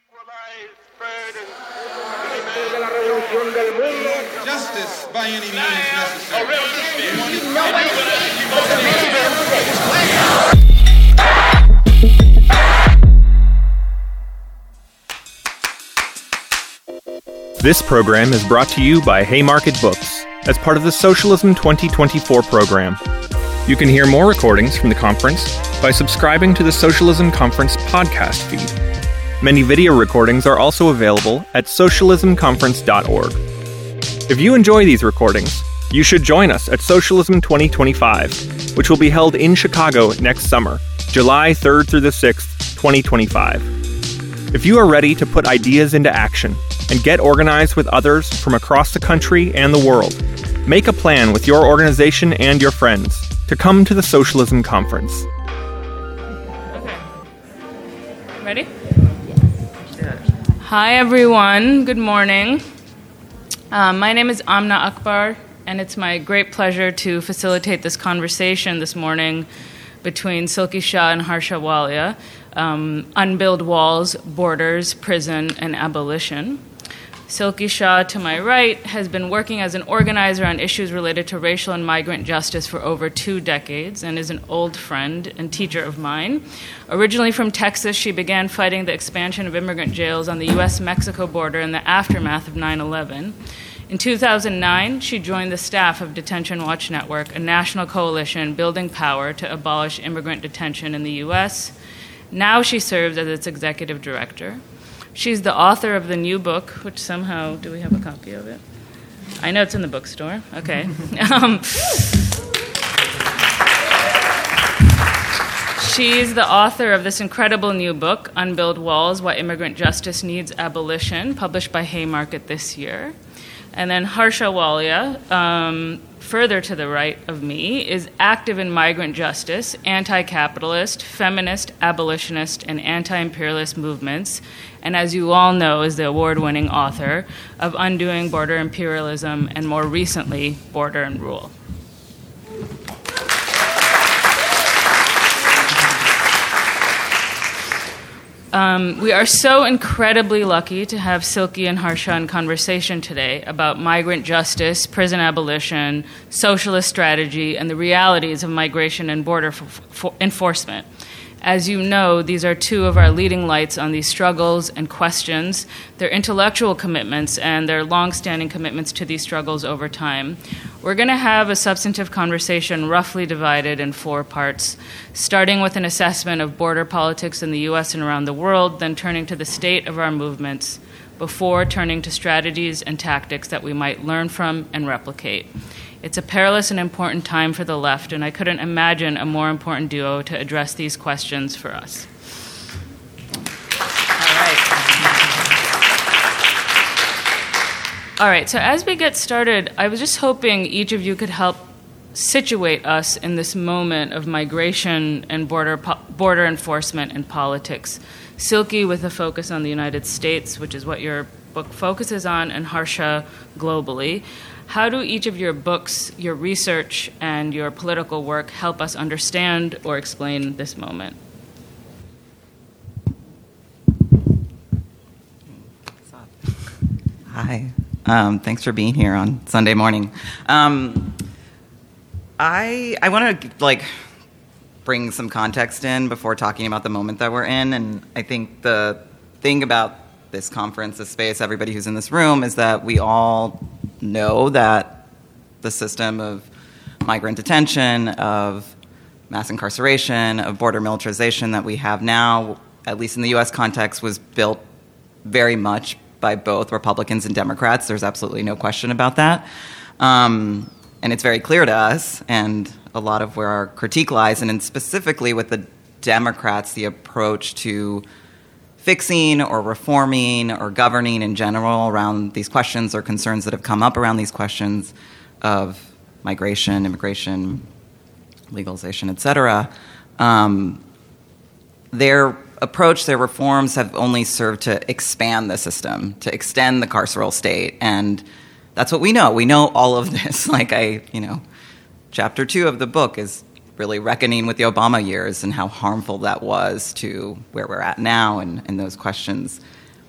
Justice by any means necessary. This program is brought to you by Haymarket Books as part of the Socialism 2024 program. You can hear more recordings from the conference by subscribing to the Socialism Conference podcast feed. Many video recordings are also available at socialismconference.org. If you enjoy these recordings, you should join us at Socialism 2025, which will be held in Chicago next summer, July 3rd through the 6th, 2025. If you are ready to put ideas into action and get organized with others from across the country and the world, make a plan with your organization and your friends to come to the Socialism Conference. Okay. Ready? Hi, everyone. Good morning. My name is Amna Akbar, and it's my great pleasure to facilitate this conversation this morning between Silky Shah and Harsha Walia, Unbuilt Walls, Borders, Prison, and Abolition. Silky Shah, to my right, has been working as an organizer on issues related to racial and migrant justice for over 2 decades and is an old friend and teacher of mine. Originally from Texas, she began fighting the expansion of immigrant jails on the U.S.-Mexico border in the aftermath of 9/11. In 2009, she joined the staff of Detention Watch Network, a national coalition building power to abolish immigrant detention in the U.S. Now she serves as its executive director. She's the author of the new book, which somehow, do we have a copy of it? I know it's in the bookstore. Okay. She's the author of this incredible new book, Unbuilt Walls, Why Immigrant Justice Needs Abolition, published by Haymarket this year. And then Harsha Walia, further to the right of me, is active in migrant justice, anti-capitalist, feminist, abolitionist, and anti-imperialist movements, and as you all know, is the award-winning author of Undoing Border Imperialism and more recently, Border and Rule. We are so incredibly lucky to have Silky and Harsha in conversation today about migrant justice, prison abolition, socialist strategy, and the realities of migration and border enforcement. As you know, these are 2 of our leading lights on these struggles and questions, their intellectual commitments and their long-standing commitments to these struggles over time. We're going to have a substantive conversation roughly divided in 4 parts, starting with an assessment of border politics in the U.S. and around the world, then turning to the state of our movements, before turning to strategies and tactics that we might learn from and replicate. It's a perilous and important time for the left, and I couldn't imagine a more important duo to address these questions for us. All right, so as we get started, I was just hoping each of you could help situate us in this moment of migration and border enforcement and politics. Silky with a focus on the United States, which is what your book focuses on, and Harsha globally. How do each of your books, your research, and your political work help us understand or explain this moment? Hi. Thanks for being here on Sunday morning. I want to bring some context in before talking about the moment that we're in, and I think the thing about this conference, this space, everybody who's in this room, is that we all know that the system of migrant detention, of mass incarceration, of border militarization that we have now, at least in the U.S. context, was built very much by both Republicans and Democrats. There's absolutely no question about that. And it's very clear to us, and a lot of where our critique lies, and specifically with the Democrats, the approach to fixing or reforming or governing in general around these questions or concerns that have come up around these questions of migration, immigration, legalization, et cetera. Their approach, their reforms have only served to expand the system, to extend the carceral state. And that's what we know. We know all of this. Chapter 2 of the book is really reckoning with the Obama years and how harmful that was to where we're at now and those questions.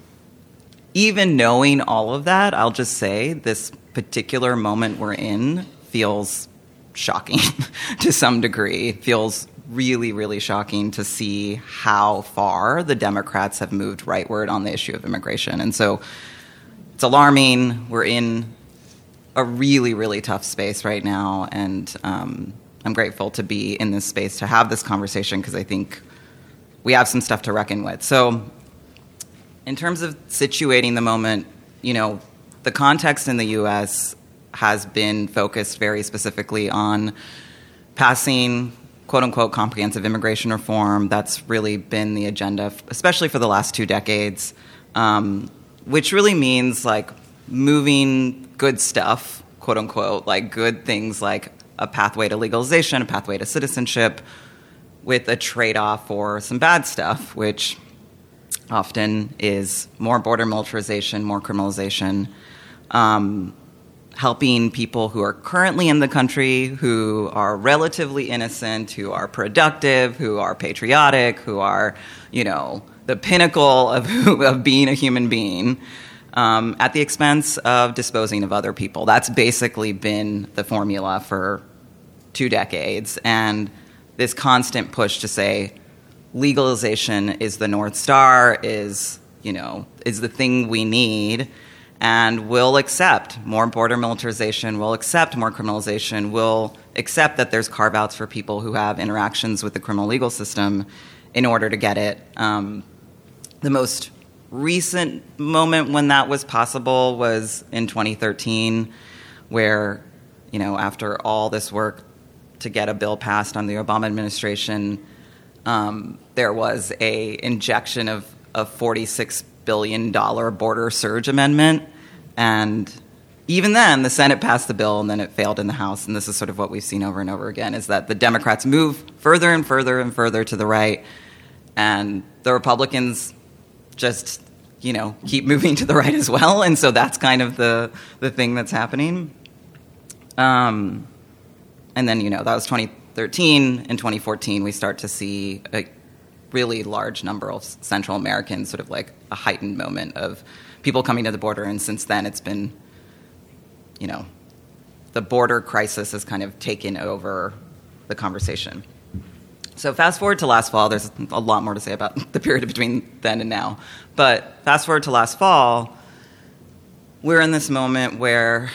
even knowing all of that, I'll just say this particular moment we're in feels shocking to some degree. It feels really, really shocking to see how far the Democrats have moved rightward on the issue of immigration. And so it's alarming. We're in a really, really tough space right now, and I'm grateful to be in this space to have this conversation because I think we have some stuff to reckon with. So in terms of situating the moment, the context in the U.S. has been focused very specifically on passing quote-unquote comprehensive immigration reform. That's really been the agenda, especially for the last 2 decades, which really means like moving good stuff, quote-unquote, like good things like a pathway to legalization, a pathway to citizenship, with a trade-off for some bad stuff, which often is more border militarization, more criminalization, helping people who are currently in the country, who are relatively innocent, who are productive, who are patriotic, who are, the pinnacle of being a human being, at the expense of disposing of other people. That's basically been the formula for 2 decades. And this constant push to say legalization is the North Star, is the thing we need, and we'll accept more border militarization, we'll accept more criminalization, we'll accept that there's carve-outs for people who have interactions with the criminal legal system in order to get it. The most recent moment when that was possible was in 2013, where, after all this work to get a bill passed on the Obama administration, there was a injection of a $46 billion border surge amendment. And even then, the Senate passed the bill, and then it failed in the House. And this is sort of what we've seen over and over again, is that the Democrats move further and further and further to the right, and the Republicans just, keep moving to the right as well. And so that's kind of the thing that's happening. And then, that was 2013. In 2014, we start to see a really large number of Central Americans, sort of like a heightened moment of people coming to the border. And since then, it's been, the border crisis has kind of taken over the conversation. So fast forward to last fall. There's a lot more to say about the period between then and now. But fast forward to last fall, we're in this moment where,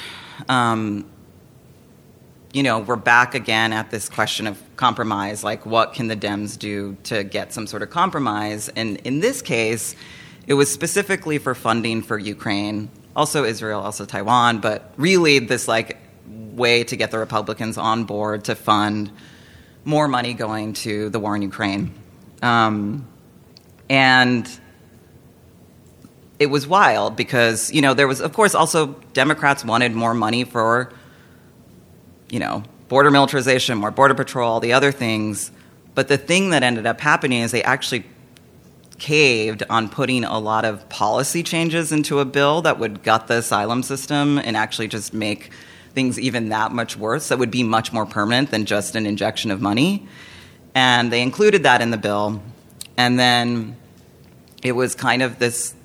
we're back again at this question of compromise, like what can the Dems do to get some sort of compromise? And in this case, it was specifically for funding for Ukraine, also Israel, also Taiwan, but really this like way to get the Republicans on board to fund more money going to the war in Ukraine. And it was wild because, there was, of course, also Democrats wanted more money for, border militarization, more border patrol, all the other things. But the thing that ended up happening is they actually caved on putting a lot of policy changes into a bill that would gut the asylum system and actually just make things even that much worse, that would be much more permanent than just an injection of money. And they included that in the bill. And then it was kind of this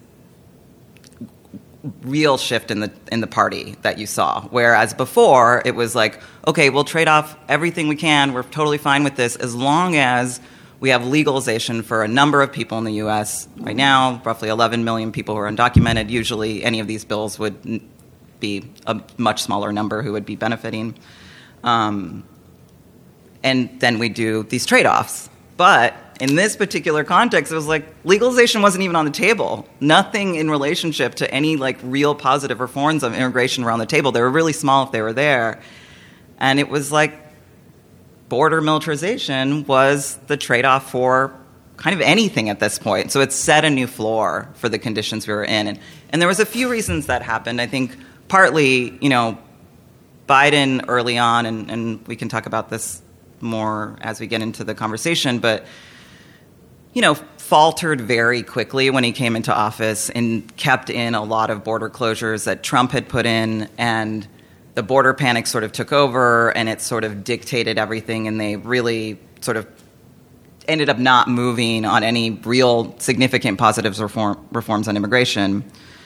real shift in the party that you saw. Whereas before, it was like, okay, we'll trade off everything we can. We're totally fine with this as long as we have legalization for a number of people in the U.S. Right now, roughly 11 million people who are undocumented. Usually any of these bills would be a much smaller number who would be benefiting. And then we do these trade-offs. But in this particular context, it was like legalization wasn't even on the table. Nothing in relationship to any like real positive reforms of immigration were on the table. They were really small if they were there. And it was like border militarization was the trade-off for kind of anything at this point. So it set a new floor for the conditions we were in. And there was a few reasons that happened. I think partly, Biden early on, and we can talk about this more as we get into the conversation, but, faltered very quickly when he came into office and kept in a lot of border closures that Trump had put in, and the border panic sort of took over and it sort of dictated everything, and they really sort of ended up not moving on any real significant positive reforms on immigration.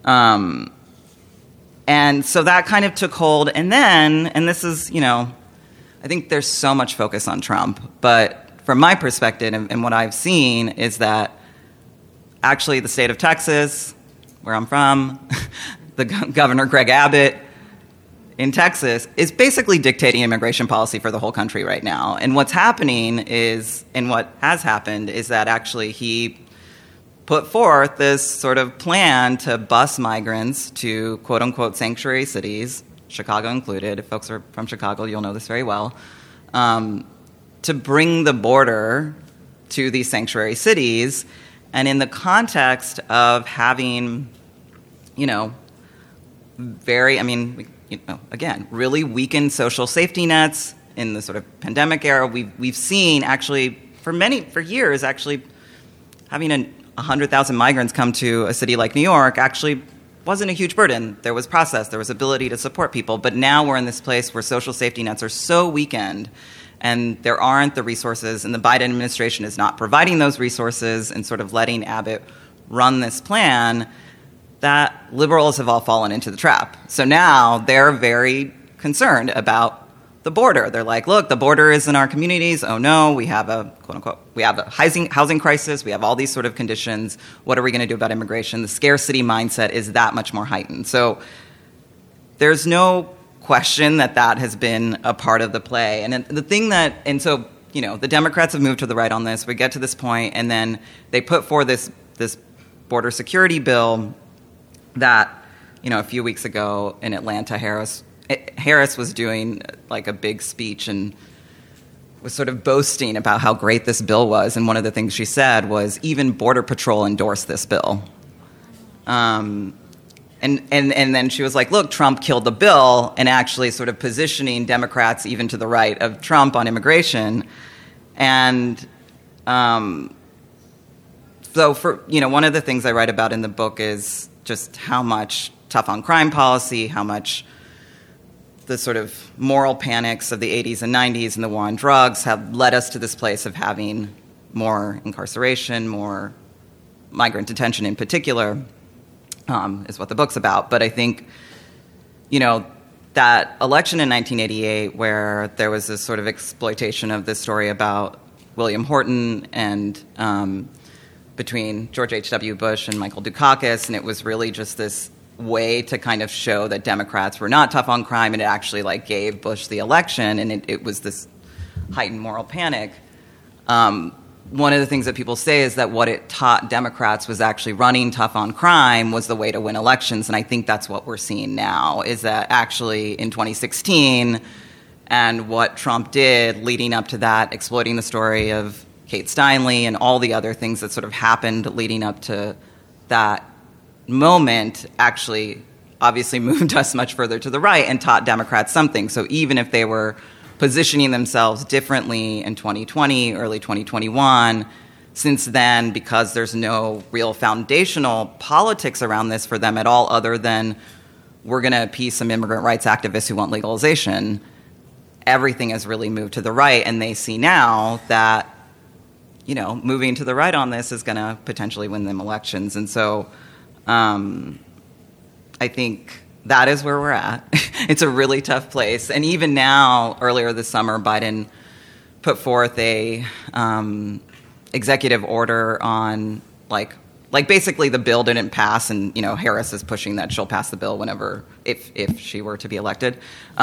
And so that kind of took hold. And then, and this is, I think there's so much focus on Trump. But from my perspective and what I've seen is that actually the state of Texas, where I'm from, the Governor Greg Abbott in Texas is basically dictating immigration policy for the whole country right now. And what's happening is, and what has happened, is that actually he put forth this sort of plan to bus migrants to quote-unquote sanctuary cities, Chicago included. If folks are from Chicago, you'll know this very well, to bring the border to these sanctuary cities. And in the context of having, really weakened social safety nets in the sort of pandemic era, we've seen actually for years actually having 100,000 migrants come to a city like New York actually wasn't a huge burden. There was process, there was ability to support people, but now we're in this place where social safety nets are so weakened and there aren't the resources, and the Biden administration is not providing those resources and sort of letting Abbott run this plan, that liberals have all fallen into the trap. So now they're very concerned about the border. They're like, look, the border is in our communities. Oh no, we have a quote unquote, we have a housing crisis. We have all these sort of conditions. What are we going to do about immigration? The scarcity mindset is that much more heightened. So there's no question that has been a part of the play. And the thing that, and so, the Democrats have moved to the right on this. We get to this point, and then they put forward this border security bill that, a few weeks ago in Atlanta, Harris was doing like a big speech and was sort of boasting about how great this bill was. And one of the things she said was even Border Patrol endorsed this bill. And then she was like, look, Trump killed the bill, and actually sort of positioning Democrats even to the right of Trump on immigration. And so one of the things I write about in the book is just how much tough on crime policy, how much the sort of moral panics of the 80s and 90s and the war on drugs have led us to this place of having more incarceration, more migrant detention in particular, is what the book's about. But I think, that election in 1988 where there was this sort of exploitation of this story about William Horton and between George H.W. Bush and Michael Dukakis, and it was really just this way to kind of show that Democrats were not tough on crime, and it actually gave Bush the election, and it was this heightened moral panic. One of the things that people say is that what it taught Democrats was actually running tough on crime was the way to win elections, and I think that's what we're seeing now, is that actually in 2016 and what Trump did leading up to that, exploiting the story of Kate Steinle and all the other things that sort of happened leading up to that moment actually obviously moved us much further to the right and taught Democrats something. So even if they were positioning themselves differently in 2020, early 2021, since then, because there's no real foundational politics around this for them at all other than we're going to appease some immigrant rights activists who want legalization, everything has really moved to the right, and they see now that moving to the right on this is going to potentially win them elections. And so I think that is where we're at. It's a really tough place. And even now, earlier this summer, Biden put forth a executive order on basically the bill didn't pass, and Harris is pushing that she'll pass the bill whenever if she were to be elected.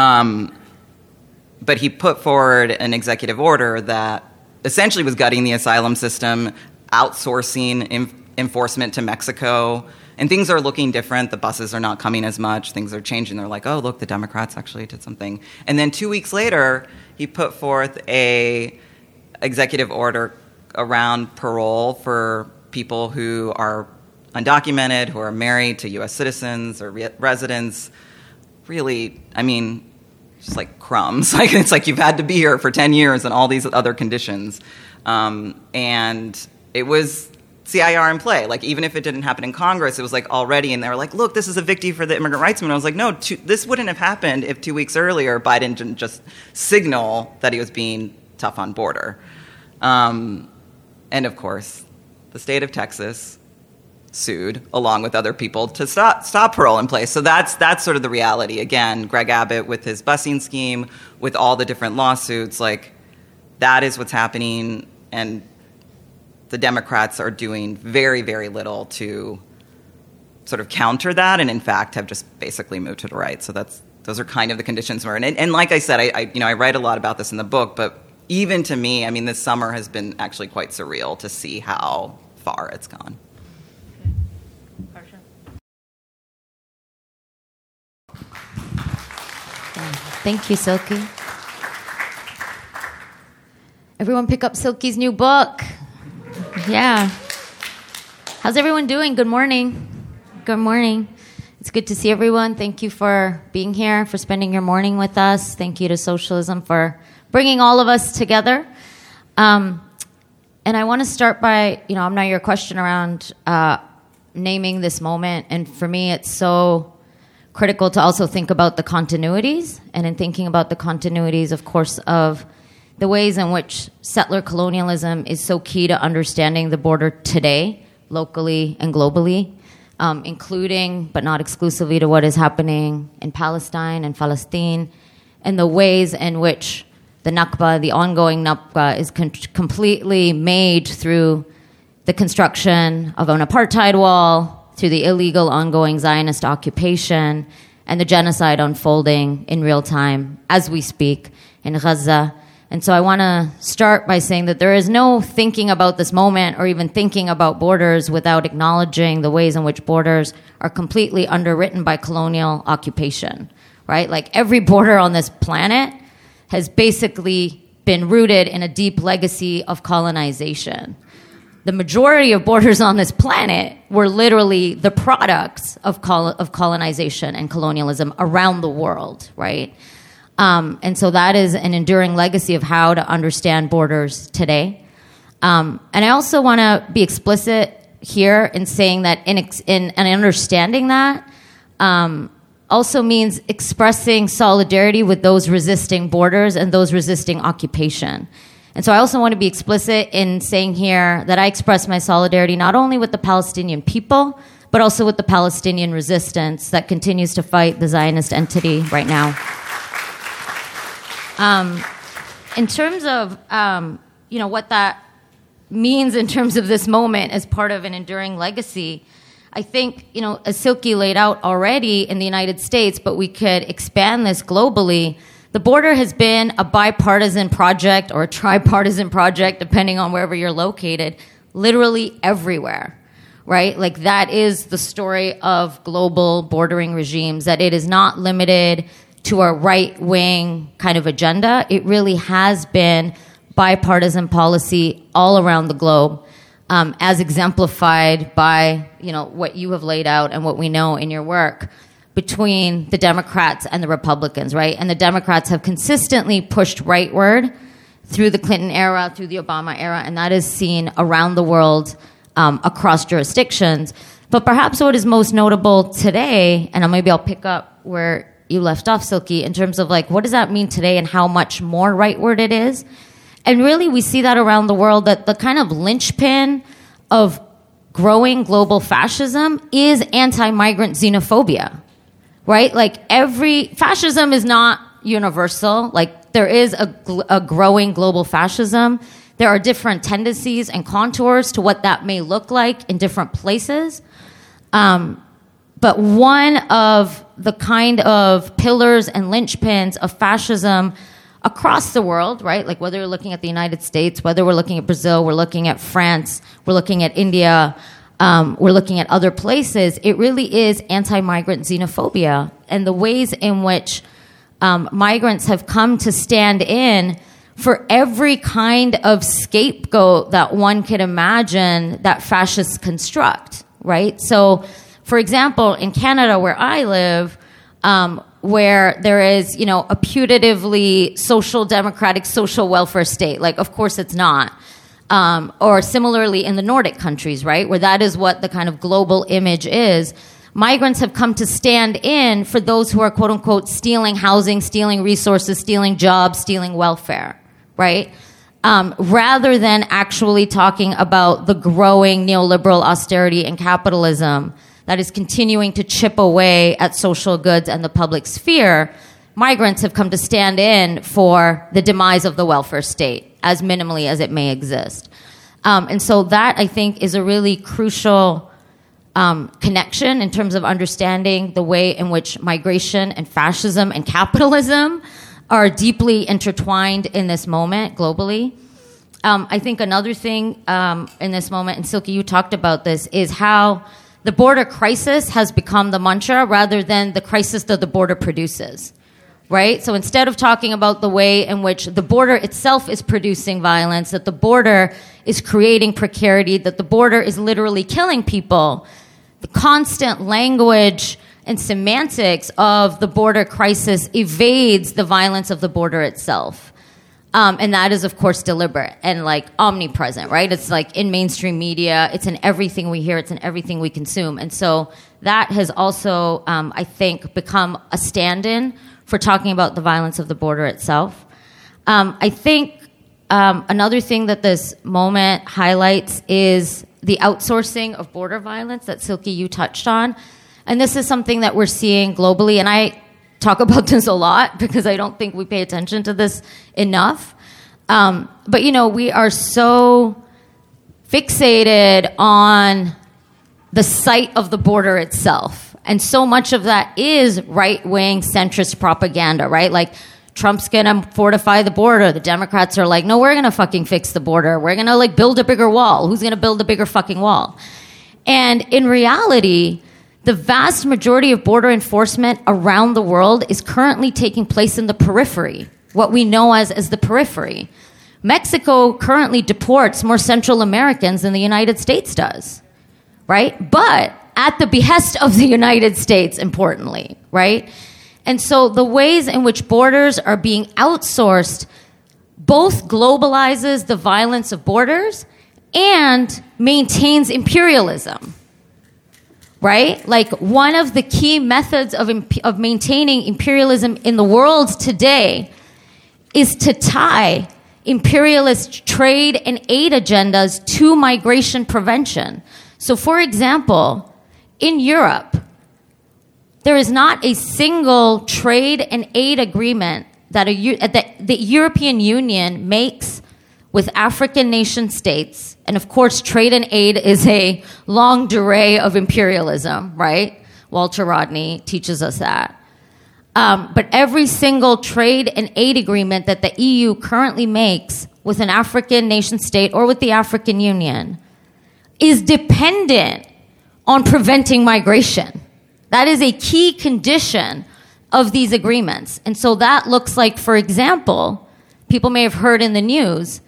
But he put forward an executive order that essentially was gutting the asylum system, outsourcing enforcement to Mexico, and things are looking different. The buses are not coming as much. Things are changing. They're like, oh, look, the Democrats actually did something. And then 2 weeks later, he put forth a executive order around parole for people who are undocumented, who are married to U.S. citizens or residents. Really, just like crumbs. It's like you've had to be here for 10 years and all these other conditions. And it was CIR in play. Even if it didn't happen in Congress, it was already, and they were like, look, this is a victory for the immigrant rights movement. I was like, no, this wouldn't have happened if 2 weeks earlier Biden didn't just signal that he was being tough on border. And of course, the state of Texas sued along with other people to stop parole in place. So that's sort of the reality. Again, Greg Abbott with his busing scheme, with all the different lawsuits, like that is what's happening, and the Democrats are doing very, very little to sort of counter that, and in fact have just basically moved to the right. So those are kind of the conditions we're in. And like I said, I write a lot about this in the book, but even to me, I mean, this summer has been actually quite surreal to see how far it's gone. Thank you, Silky. Everyone pick up Silky's new book. Yeah. How's everyone doing? Good morning. Good morning. It's good to see everyone. Thank you for being here, for spending your morning with us. Thank you to Socialism for bringing all of us together. And I want to start by, Amna, your question around naming this moment. And for me, it's so critical to also think about the continuities. And in thinking about the continuities, of course, of the ways in which settler colonialism is so key to understanding the border today, locally and globally, including, but not exclusively, to what is happening in Palestine and Palestine, and the ways in which the Nakba, the ongoing Nakba, is completely made through the construction of an apartheid wall, through the illegal ongoing Zionist occupation, and the genocide unfolding in real time as we speak in Gaza. And so I want to start by saying that there is no thinking about this moment or even thinking about borders without acknowledging the ways in which borders are completely underwritten by colonial occupation, right? Like every border on this planet has basically been rooted in a deep legacy of colonization. The majority of borders on this planet were literally the products of colonization and colonialism around the world, right? And so that is an enduring legacy of how to understand borders today. And I also want to be explicit here in saying that in understanding that also means expressing solidarity with those resisting borders and those resisting occupation. And so I also want to be explicit in saying here that I express my solidarity not only with the Palestinian people, but also with the Palestinian resistance that continues to fight the Zionist entity right now. In terms of, what that means in terms of this moment as part of an enduring legacy, I think, as Silky laid out already in the United States, but we could expand this globally, the border has been a bipartisan project or a tripartisan project, depending on wherever you're located, literally everywhere, right? Like that is the story of global bordering regimes, that it is not limited to a right-wing kind of agenda. It really has been bipartisan policy all around the globe, as exemplified by, what you have laid out and what we know in your work between the Democrats and the Republicans, right? And the Democrats have consistently pushed rightward through the Clinton era, through the Obama era, and that is seen around the world across jurisdictions. But perhaps what is most notable today, and maybe I'll pick up where you left off, Silky, in terms of what does that mean today and how much more rightward it is. And really we see that around the world, that the kind of linchpin of growing global fascism is anti-migrant xenophobia, right? Fascism is not universal. There is a growing global fascism. There are different tendencies and contours to what that may look like in different places. But one of the kind of pillars and linchpins of fascism across the world, right? Whether you're looking at the United States, whether we're looking at Brazil, we're looking at France, we're looking at India, we're looking at other places, it really is anti-migrant xenophobia. And the ways in which migrants have come to stand in for every kind of scapegoat that one could imagine that fascists construct, right? So, for example, in Canada, where I live, where there is, a putatively social democratic social welfare state, of course it's not. Or similarly in the Nordic countries, right, where that is what the kind of global image is. Migrants have come to stand in for those who are, quote unquote, stealing housing, stealing resources, stealing jobs, stealing welfare, right? rather than actually talking about the growing neoliberal austerity and capitalism that is continuing to chip away at social goods and the public sphere, migrants have come to stand in for the demise of the welfare state, as minimally as it may exist. And so that, I think, is a really crucial connection in terms of understanding the way in which migration and fascism and capitalism are deeply intertwined in this moment globally. I think another thing in this moment, and Silke, you talked about this, is how the border crisis has become the mantra rather than the crisis that the border produces, right? So instead of talking about the way in which the border itself is producing violence, that the border is creating precarity, that the border is literally killing people, the constant language and semantics of the border crisis evades the violence of the border itself. And that is, of course, deliberate and like omnipresent, right? It's like in mainstream media, it's in everything we hear, it's in everything we consume. And so that has also, I think, become a stand-in for talking about the violence of the border itself. I think another thing that this moment highlights is the outsourcing of border violence that Silke, you touched on. And this is something that we're seeing globally, and I talk about this a lot because I don't think we pay attention to this enough. But, you know, we are so fixated on the site of the border itself. And so much of that is right-wing centrist propaganda, right? Like, Trump's going to fortify the border. The Democrats are like, no, we're going to fucking fix the border. We're going to, like, build a bigger wall. Who's going to build a bigger fucking wall? And in reality, the vast majority of border enforcement around the world is currently taking place in the periphery, what we know as the periphery. Mexico currently deports more Central Americans than the United States does, right? But at the behest of the United States, importantly, right? And so the ways in which borders are being outsourced both globalizes the violence of borders and maintains imperialism. Right? Like, one of the key methods of maintaining imperialism in the world today is to tie imperialist trade and aid agendas to migration prevention. So, for example, in Europe, there is not a single trade and aid agreement that the European Union makes with African nation states. And of course, trade and aid is a longue durée of imperialism, right? Walter Rodney teaches us that. But every single trade and aid agreement that the EU currently makes with an African nation state or with the African Union is dependent on preventing migration. That is a key condition of these agreements. And so that looks like, for example, people may have heard in the news,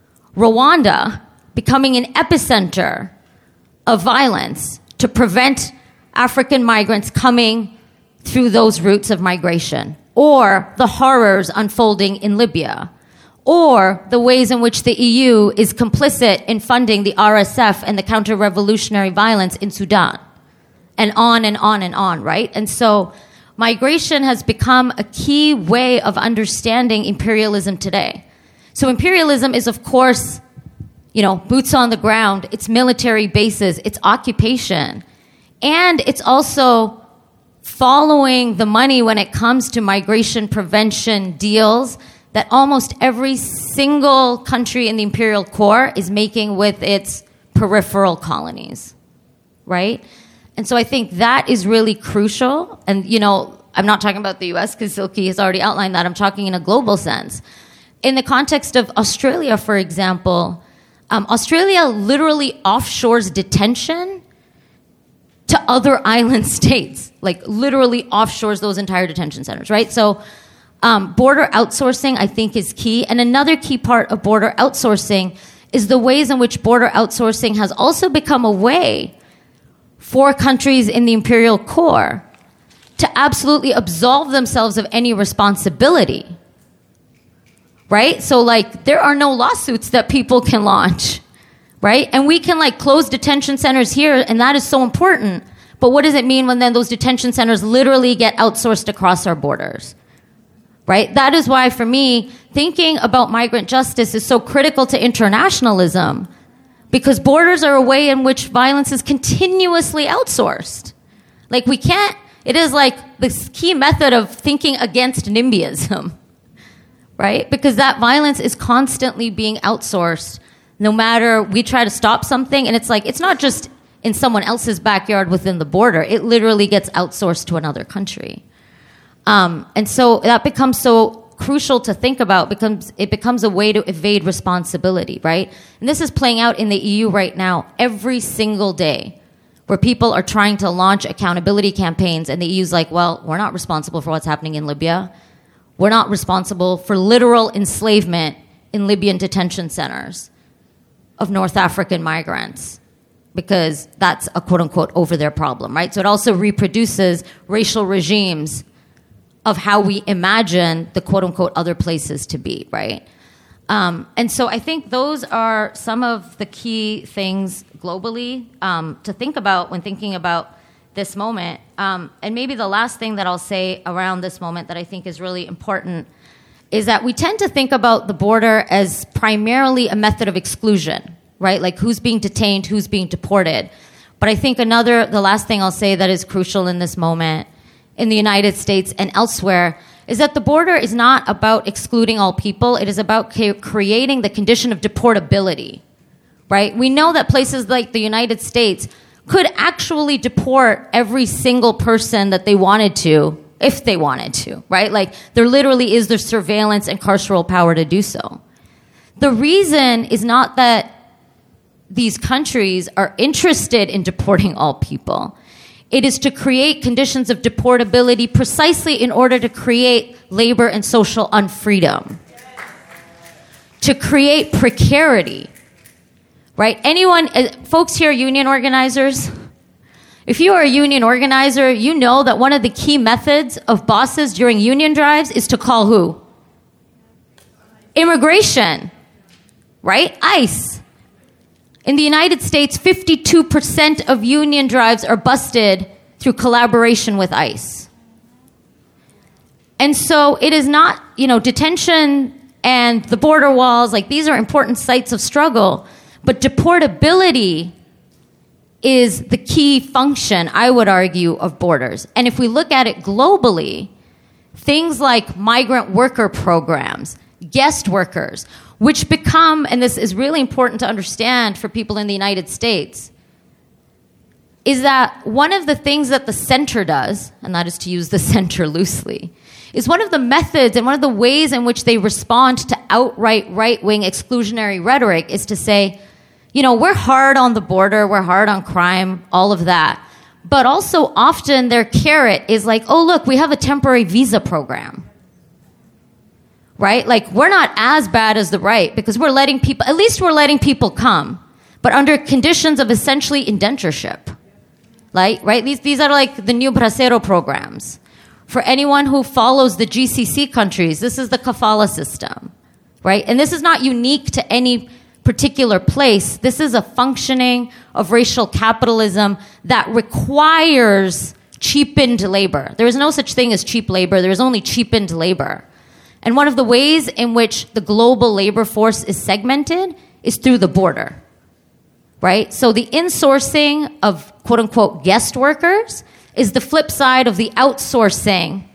Rwanda becoming an epicenter of violence to prevent African migrants coming through those routes of migration, or the horrors unfolding in Libya, or the ways in which the EU is complicit in funding the RSF and the counter-revolutionary violence in Sudan, and on and on and on, right? And so migration has become a key way of understanding imperialism today. So imperialism is, of course, you know, boots on the ground, it's military bases, it's occupation. And it's also following the money when it comes to migration prevention deals that almost every single country in the imperial core is making with its peripheral colonies, right? And so I think that is really crucial. And, you know, I'm not talking about the US because Silke has already outlined that. I'm talking in a global sense. In the context of Australia, for example, Australia literally offshores detention to other island states, like literally offshores those entire detention centers, right? So border outsourcing, I think, is key. And another key part of border outsourcing is the ways in which border outsourcing has also become a way for countries in the imperial core to absolutely absolve themselves of any responsibility. Right? So, like, there are no lawsuits that people can launch, right? And we can, like, close detention centers here, and that is so important. But what does it mean when then those detention centers literally get outsourced across our borders, right? That is why, for me, thinking about migrant justice is so critical to internationalism, because borders are a way in which violence is continuously outsourced. Like, we can't, it is like this key method of thinking against NIMBYism, right? Because that violence is constantly being outsourced. No matter, we try to stop something, and it's like, it's not just in someone else's backyard within the border. It literally gets outsourced to another country. And so that becomes so crucial to think about, because it becomes a way to evade responsibility, right? And this is playing out in the EU right now every single day, where people are trying to launch accountability campaigns, and the EU's like, well, we're not responsible for what's happening in Libya. We're not responsible for literal enslavement in Libyan detention centers of North African migrants, because that's a quote-unquote over there problem, right? So it also reproduces racial regimes of how we imagine the quote-unquote other places to be, right? And so I think those are some of the key things globally to think about when thinking about this moment. And maybe the last thing that I'll say around this moment that I think is really important is that we tend to think about the border as primarily a method of exclusion, right? Like, who's being detained, who's being deported. But I think the last thing I'll say that is crucial in this moment in the United States and elsewhere is that the border is not about excluding all people. It is about creating the condition of deportability, right? We know that places like the United States could actually deport every single person that they wanted to, if they wanted to, right? Like, there literally is the surveillance and carceral power to do so. The reason is not that these countries are interested in deporting all people. It is to create conditions of deportability precisely in order to create labor and social unfreedom, to create precarity, right? Anyone, folks here, union organizers, if you are a union organizer, you know that one of the key methods of bosses during union drives is to call who? Immigration, right? ICE. In the United States, 52% of union drives are busted through collaboration with ICE. And so it is not, detention and the border walls, like, these are important sites of struggle, but deportability is the key function, I would argue, of borders. And if we look at it globally, things like migrant worker programs, guest workers, which become, and this is really important to understand for people in the United States, is that one of the things that the center does, and that is to use the center loosely, is one of the methods and one of the ways in which they respond to outright right-wing exclusionary rhetoric is to say, we're hard on the border, we're hard on crime, all of that. But also often their carrot is like, oh, look, we have a temporary visa program. Right? Like, we're not as bad as the right because we're letting people come, but under conditions of essentially indentureship. Right? These are like the new Bracero programs. For anyone who follows the GCC countries, this is the kafala system, right? And this is not unique to any particular place. This is a functioning of racial capitalism that requires cheapened labor. There is no such thing as cheap labor. There is only cheapened labor. And one of the ways in which the global labor force is segmented is through the border, right? So the insourcing of quote-unquote guest workers is the flip side of the outsourcing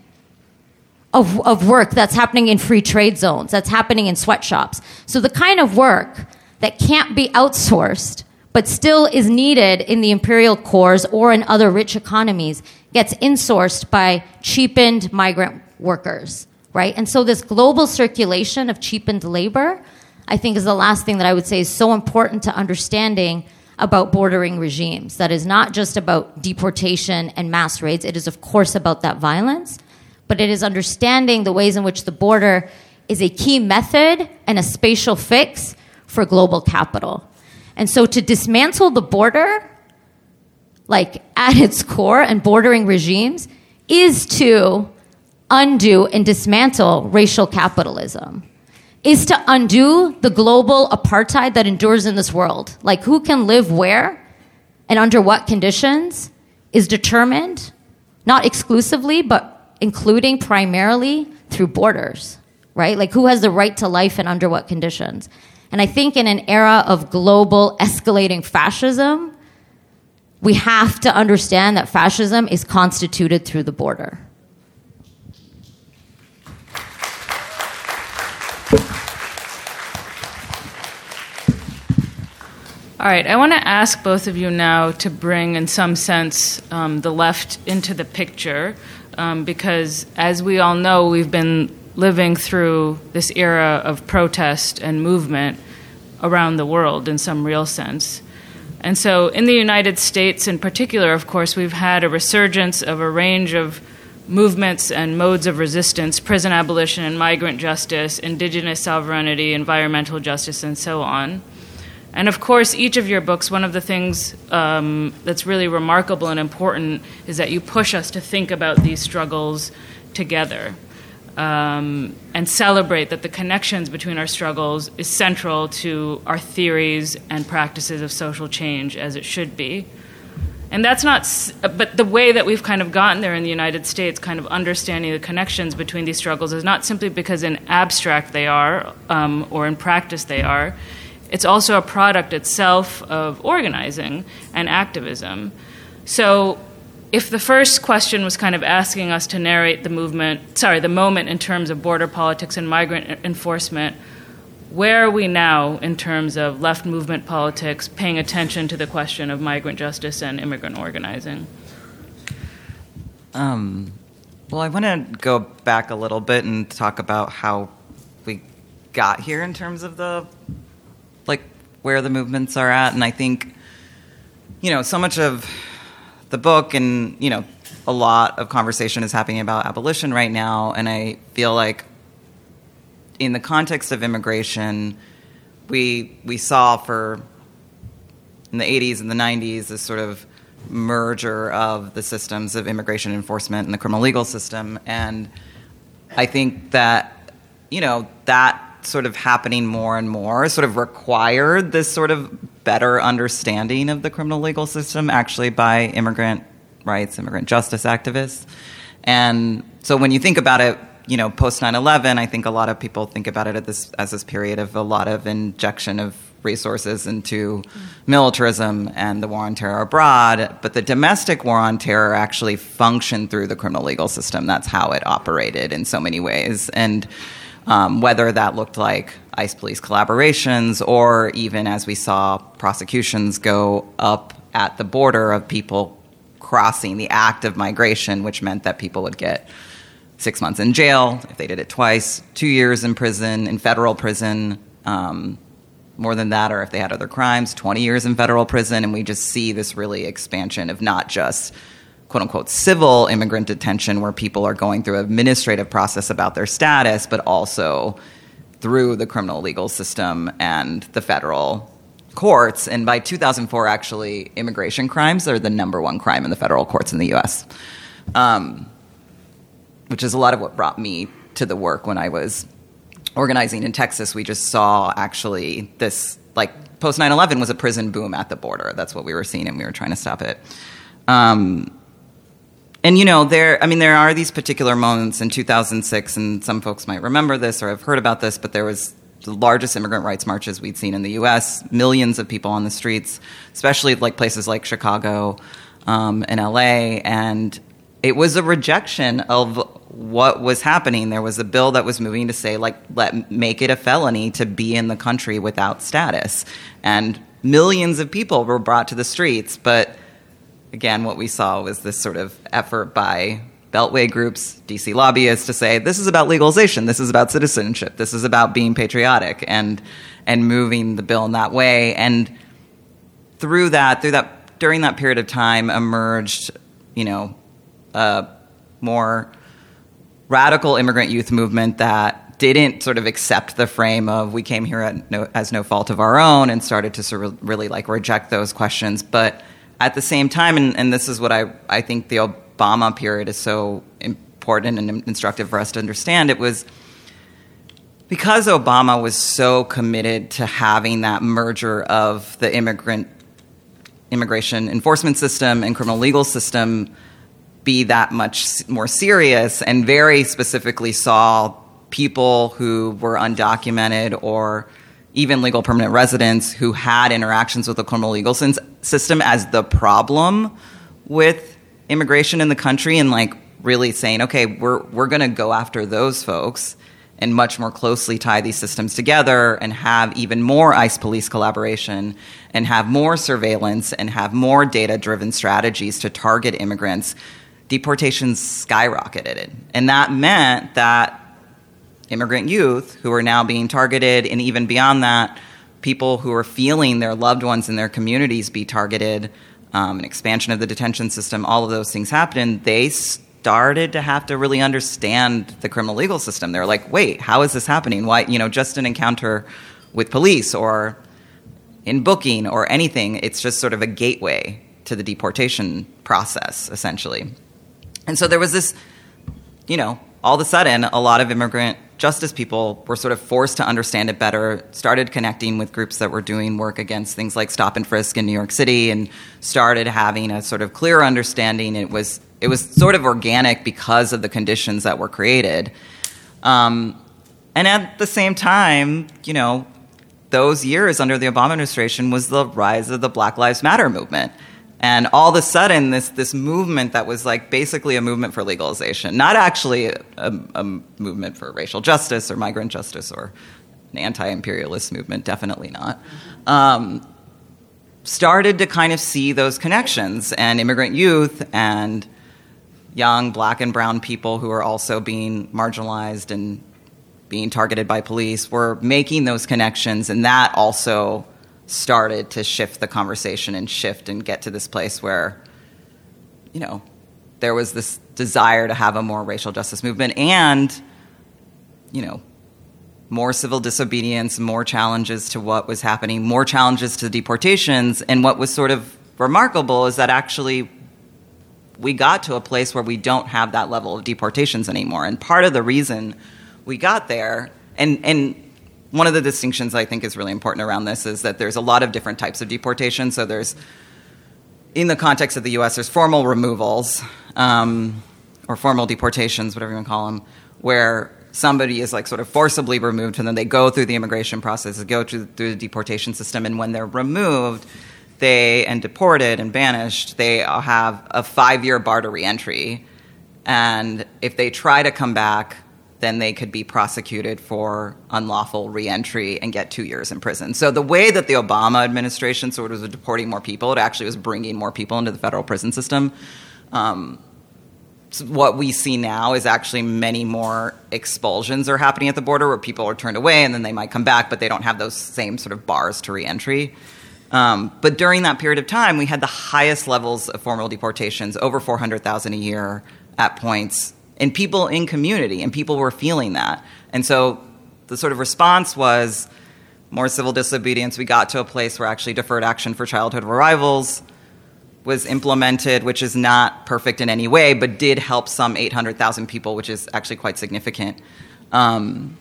of work that's happening in free trade zones, that's happening in sweatshops. So the kind of work that can't be outsourced but still is needed in the imperial cores or in other rich economies gets insourced by cheapened migrant workers. Right? And so this global circulation of cheapened labor, I think, is the last thing that I would say is so important to understanding about bordering regimes. That is not just about deportation and mass raids. It is, of course, about that violence. But it is understanding the ways in which the border is a key method and a spatial fix for global capital. And so to dismantle the border, like at its core, and bordering regimes, is to undo and dismantle racial capitalism, is to undo the global apartheid that endures in this world. Like, who can live where and under what conditions is determined, not exclusively, but including primarily through borders, right? Like, who has the right to life and under what conditions? And I think in an era of global escalating fascism, we have to understand that fascism is constituted through the border. All right, I want to ask both of you now to bring, in some sense, the left into the picture, because as we all know, we've been living through this era of protest and movement around the world in some real sense. And so in the United States in particular, of course, we've had a resurgence of a range of movements and modes of resistance: prison abolition and migrant justice, indigenous sovereignty, environmental justice, and so on. And of course, each of your books, one of the things that's really remarkable and important is that you push us to think about these struggles together, and celebrate that the connections between our struggles is central to our theories and practices of social change, as it should be. And that's not, but the way that we've kind of gotten there in the United States, kind of understanding the connections between these struggles, is not simply because in abstract they are, or in practice they are. It's also a product itself of organizing and activism. So if the first question was kind of asking us to narrate the moment in terms of border politics and migrant enforcement, where are we now in terms of left movement politics paying attention to the question of migrant justice and immigrant organizing? Well, I want to go back a little bit and talk about how we got here in terms of where the movements are at. And I think, so much of the book and, a lot of conversation is happening about abolition right now. And I feel like in the context of immigration, we saw in the 80s and the 90s this sort of merger of the systems of immigration enforcement and the criminal legal system. And I think that, that sort of happening more and more sort of required this sort of better understanding of the criminal legal system actually by immigrant rights, immigrant justice activists. And so when you think about it, post 9/11, I think a lot of people think about it as this period of a lot of injection of resources into militarism and the war on terror abroad. But the domestic war on terror actually functioned through the criminal legal system. That's how it operated in so many ways. And whether that looked like ICE police collaborations or even, as we saw, prosecutions go up at the border of people crossing the act of migration, which meant that people would get 6 months in jail if they did it twice, 2 years in prison, in federal prison, more than that, or if they had other crimes, 20 years in federal prison. And we just see this really expansion of not just quote-unquote civil immigrant detention where people are going through an administrative process about their status, but also through the criminal legal system and the federal courts. And by 2004, actually, immigration crimes are the number one crime in the federal courts in the U.S., which is a lot of what brought me to the work when I was organizing in Texas. We just saw actually this, post 9/11 was a prison boom at the border. That's what we were seeing, and we were trying to stop it. And, there are these particular moments in 2006, and some folks might remember this or have heard about this, but there was the largest immigrant rights marches we'd seen in the U.S., millions of people on the streets, especially places like Chicago and L.A., and it was a rejection of what was happening. There was a bill that was moving to say, make it a felony to be in the country without status. And millions of people were brought to the streets, but again, what we saw was this sort of effort by Beltway groups, DC lobbyists, to say, this is about legalization, this is about citizenship, this is about being patriotic, and moving the bill in that way. And during that period of time emerged, a more radical immigrant youth movement that didn't sort of accept the frame of we came here as no fault of our own, and started to sort of really reject those questions. But at the same time, and this is what I think the Obama period is so important and instructive for us to understand, it was because Obama was so committed to having that merger of the immigration enforcement system and criminal legal system. be that much more serious, and very specifically saw people who were undocumented or even legal permanent residents who had interactions with the criminal legal system as the problem with immigration in the country, and like really saying, okay, we're going to go after those folks and much more closely tie these systems together and have even more ICE police collaboration and have more surveillance and have more data-driven strategies to target immigrants. Deportations skyrocketed. And that meant that immigrant youth who are now being targeted, and even beyond that, people who are feeling their loved ones in their communities be targeted, an expansion of the detention system, all of those things happened, they started to have to really understand the criminal legal system. They're like, wait, how is this happening? Why, just an encounter with police or in booking or anything, it's just sort of a gateway to the deportation process, essentially. And so there was this, all of a sudden, a lot of immigrant justice people were sort of forced to understand it better, started connecting with groups that were doing work against things like stop and frisk in New York City, and started having a sort of clearer understanding. It was sort of organic because of the conditions that were created. And at the same time, those years under the Obama administration was the rise of the Black Lives Matter movement. And all of a sudden, this movement that was like basically a movement for legalization, not actually a movement for racial justice or migrant justice or an anti-imperialist movement, definitely not, started to kind of see those connections. And immigrant youth and young Black and brown people who are also being marginalized and being targeted by police were making those connections, and that also started to shift the conversation and get to this place where, there was this desire to have a more racial justice movement and, more civil disobedience, more challenges to what was happening, more challenges to deportations. And what was sort of remarkable is that actually we got to a place where we don't have that level of deportations anymore. And part of the reason we got there, and one of the distinctions I think is really important around this is that there's a lot of different types of deportation. So there's, in the context of the U.S., there's formal removals, or formal deportations, whatever you want to call them, where somebody is like sort of forcibly removed, and then they go through the immigration process, they go through the deportation system, and when they're removed, and deported and banished, they have a 5-year bar to reentry. And if they try to come back, then they could be prosecuted for unlawful reentry and get 2 years in prison. So the way that the Obama administration sort of was deporting more people, it actually was bringing more people into the federal prison system. So what we see now is actually many more expulsions are happening at the border where people are turned away and then they might come back, but they don't have those same sort of bars to reentry. But during that period of time, we had the highest levels of formal deportations, over 400,000 a year at points, and people in community, and people were feeling that. And so the sort of response was more civil disobedience. We got to a place where actually deferred action for childhood arrivals was implemented, which is not perfect in any way, but did help some 800,000 people, which is actually quite significant. And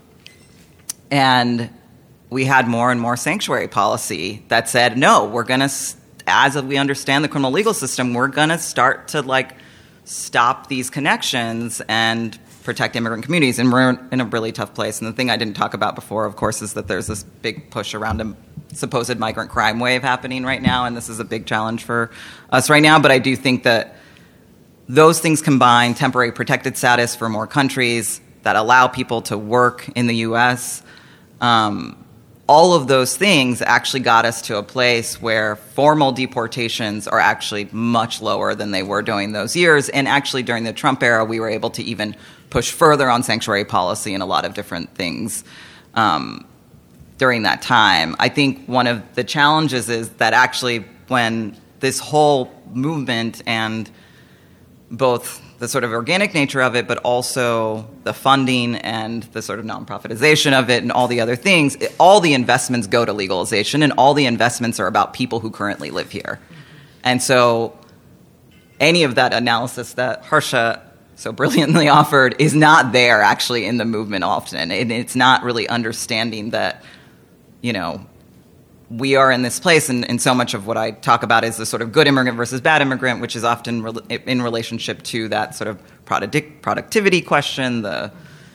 we had more and more sanctuary policy that said, no, we're going to, as we understand the criminal legal system, we're going to start to stop these connections and protect immigrant communities. And we're in a really tough place. And the thing I didn't talk about before, of course, is that there's this big push around a supposed migrant crime wave happening right now. And this is a big challenge for us right now. But I do think that those things combine, temporary protected status for more countries that allow people to work in the U.S., all of those things actually got us to a place where formal deportations are actually much lower than they were during those years. And actually during the Trump era, we were able to even push further on sanctuary policy and a lot of different things during that time. I think one of the challenges is that actually when this whole movement and both the sort of organic nature of it, but also the funding and the sort of nonprofitization of it and all the other things, all the investments go to legalization, and all the investments are about people who currently live here. And so any of that analysis that Harsha so brilliantly offered is not there actually in the movement often. And it's not really understanding that, we are in this place, and so much of what I talk about is the sort of good immigrant versus bad immigrant, which is often in relationship to that sort of productivity question, the,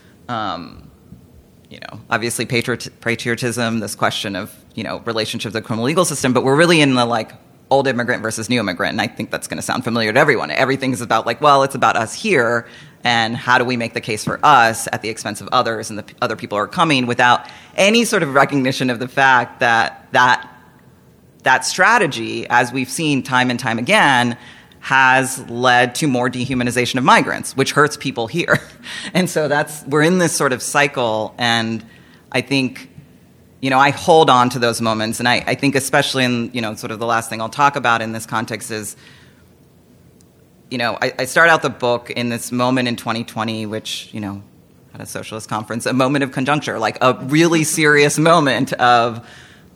obviously patriotism, this question of, relationship to the criminal legal system, but we're really in the, like, old immigrant versus new immigrant, and I think that's going to sound familiar to everyone. Everything is about, like, well, it's about us here, and how do we make the case for us at the expense of others, and the other people are coming, without any sort of recognition of the fact that strategy, as we've seen time and time again, has led to more dehumanization of migrants, which hurts people here. And so we're in this sort of cycle, and I think, I hold on to those moments, and I think especially in, sort of the last thing I'll talk about in this context is, I start out the book in this moment in 2020, which, at a socialist conference, a moment of conjuncture, like a really serious moment of,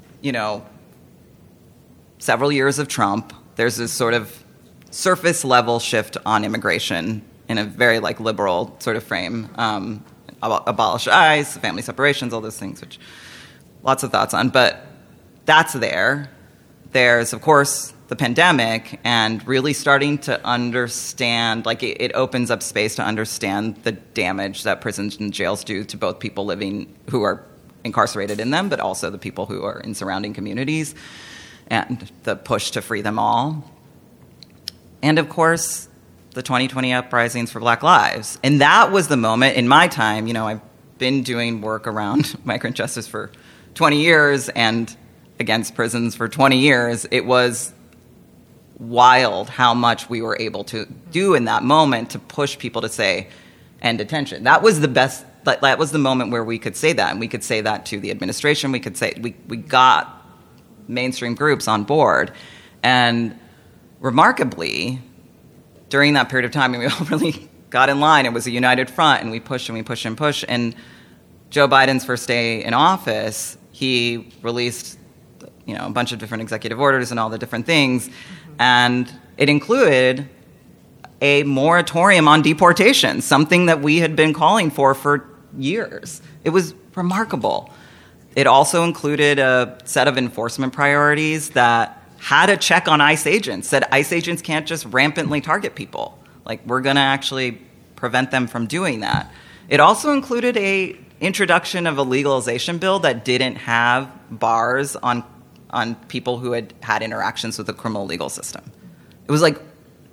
several years of Trump. There's this sort of surface level shift on immigration in a very, like, liberal sort of frame. Abolish ICE, family separations, all those things, which lots of thoughts on. But that's there. There's, of course, the pandemic, and really starting to understand, like, it opens up space to understand the damage that prisons and jails do to both people living who are incarcerated in them, but also the people who are in surrounding communities, and the push to free them all. And, of course, the 2020 uprisings for Black Lives. And that was the moment in my time, I've been doing work around migrant justice for 20 years and against prisons for 20 years. It was wild how much we were able to do in that moment to push people to say, end detention. That was the best, that was the moment where we could say that, and we could say that to the administration. We could say, we got mainstream groups on board. And remarkably, during that period of time, we all really got in line. It was a united front, and we pushed and we pushed and pushed. And Joe Biden's first day in office, he released, a bunch of different executive orders and all the different things. And it included a moratorium on deportation, something that we had been calling for years. It was remarkable. It also included a set of enforcement priorities that had a check on ICE agents, said ICE agents can't just rampantly target people. Like, we're going to actually prevent them from doing that. It also included a introduction of a legalization bill that didn't have bars on people who had interactions with the criminal legal system. It was, like,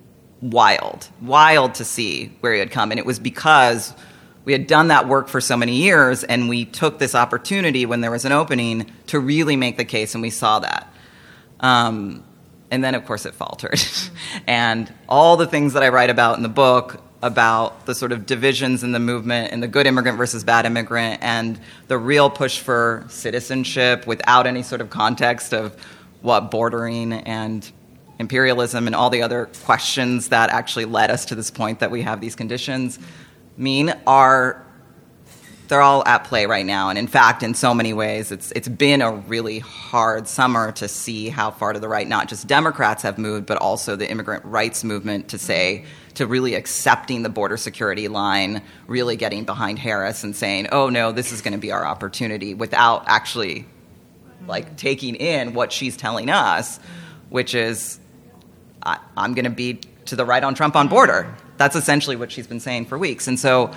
wild to see where he had come. And it was because we had done that work for so many years, and we took this opportunity when there was an opening to really make the case, and we saw that. And then, of course, it faltered. And all the things that I write about in the book about the sort of divisions in the movement and the good immigrant versus bad immigrant, and the real push for citizenship without any sort of context of what bordering and imperialism and all the other questions that actually led us to this point that we have these conditions mean they're all at play right now. And in fact, in so many ways, it's been a really hard summer to see how far to the right not just Democrats have moved, but also the immigrant rights movement to really accepting the border security line, really getting behind Harris and saying, oh no, this is going to be our opportunity, without actually, like, taking in what she's telling us, which is, I'm going to be to the right on Trump on border. That's essentially what she's been saying for weeks. And so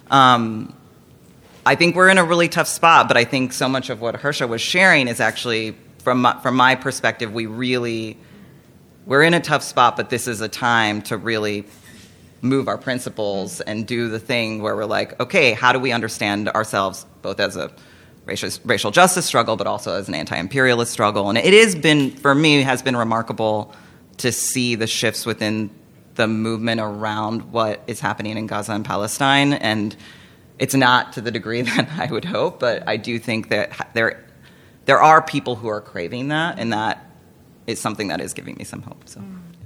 I think we're in a really tough spot, but I think so much of what Harsha was sharing is actually, from my perspective, we're in a tough spot, but this is a time to really move our principles and do the thing where we're like, okay, how do we understand ourselves both as a racial justice struggle, but also as an anti-imperialist struggle? And it has been, for me, remarkable to see the shifts within the movement around what is happening in Gaza and Palestine. And it's not to the degree that I would hope, but I do think that there are people who are craving that, and that is something that is giving me some hope. So.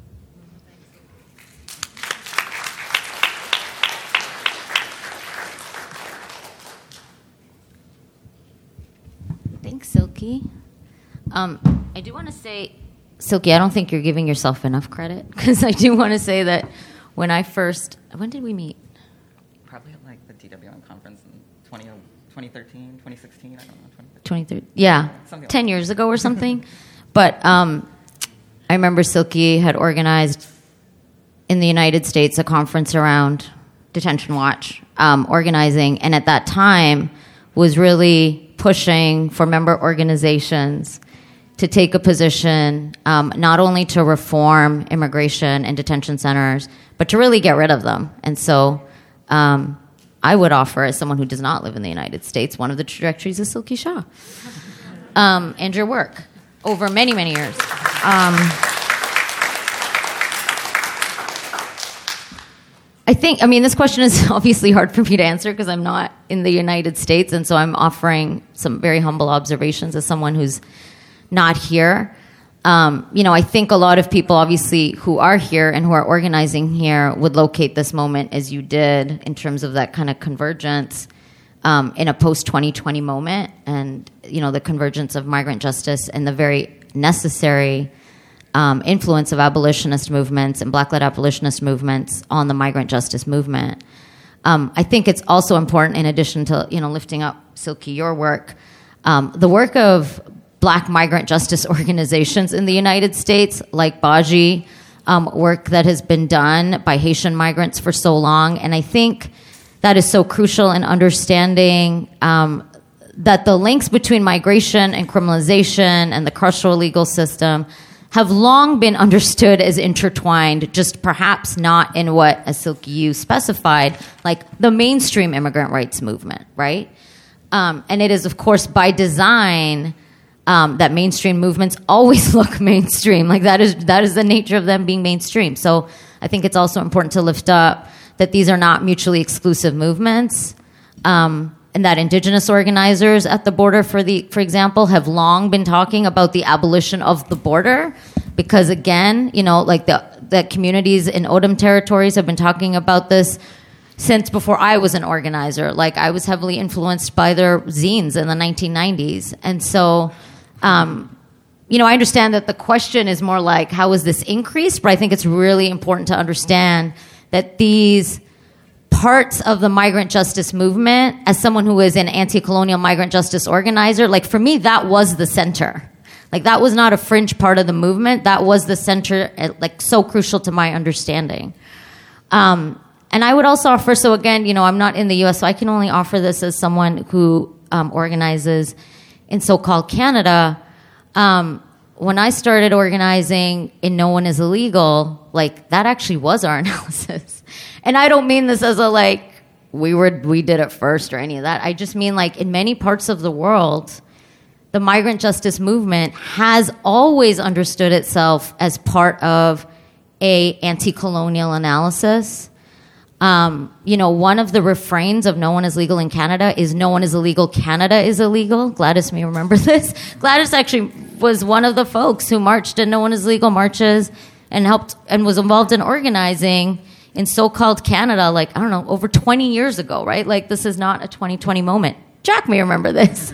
Thanks, Silky. I do want to say, Silky, I don't think you're giving yourself enough credit, because I do want to say that when did we meet? Probably at, like, the DWM conference in 2013, 2016, I don't know. 2013, yeah, Something like 10 years ago or something. But I remember Silky had organized in the United States a conference around Detention Watch, organizing, and at that time was really pushing for member organizations to take a position not only to reform immigration and detention centers, but to really get rid of them. And so I would offer, as someone who does not live in the United States, one of the trajectories of Silky Shah and your work over many, many years. This question is obviously hard for me to answer because I'm not in the United States, and so I'm offering some very humble observations as someone who's not here. I think a lot of people, obviously, who are here and who are organizing here would locate this moment as you did in terms of that kind of convergence in a post-2020 moment and, the convergence of migrant justice and the very necessary influence of abolitionist movements and Black-led abolitionist movements on the migrant justice movement. I think it's also important, in addition to, lifting up, Silky, your work, the work of Black migrant justice organizations in the United States, like Baji, work that has been done by Haitian migrants for so long. And I think that is so crucial in understanding that the links between migration and criminalization and the carceral legal system have long been understood as intertwined, just perhaps not in what, as Silky, you specified, like the mainstream immigrant rights movement, right? And it is, of course, by design that mainstream movements always look mainstream. Like that is the nature of them being mainstream. So I think it's also important to lift up that these are not mutually exclusive movements, and that indigenous organizers at the border, for example, have long been talking about the abolition of the border, because again, the communities in ODM territories have been talking about this since before I was an organizer. Like I was heavily influenced by their zines in the 1990s, and so. I understand that the question is more like, how is this increased? But I think it's really important to understand that these parts of the migrant justice movement, as someone who is an anti-colonial migrant justice organizer, like for me, that was the center. Like that was not a fringe part of the movement. That was the center, like so crucial to my understanding. And I would also offer, so again, I'm not in the U.S., so I can only offer this as someone who organizes in so-called Canada. When I started organizing in No One Is Illegal, like that actually was our analysis. And I don't mean this as a like we did it first or any of that. I just mean like in many parts of the world, the migrant justice movement has always understood itself as part of a anti-colonial analysis. One of the refrains of No One Is Legal in Canada is No One Is Illegal, Canada is illegal. Gladys may remember this. Gladys actually was one of the folks who marched in No One Is Legal marches and helped and was involved in organizing in so-called Canada, like, I don't know, over 20 years ago, right? Like, this is not a 2020 moment. Jack may remember this.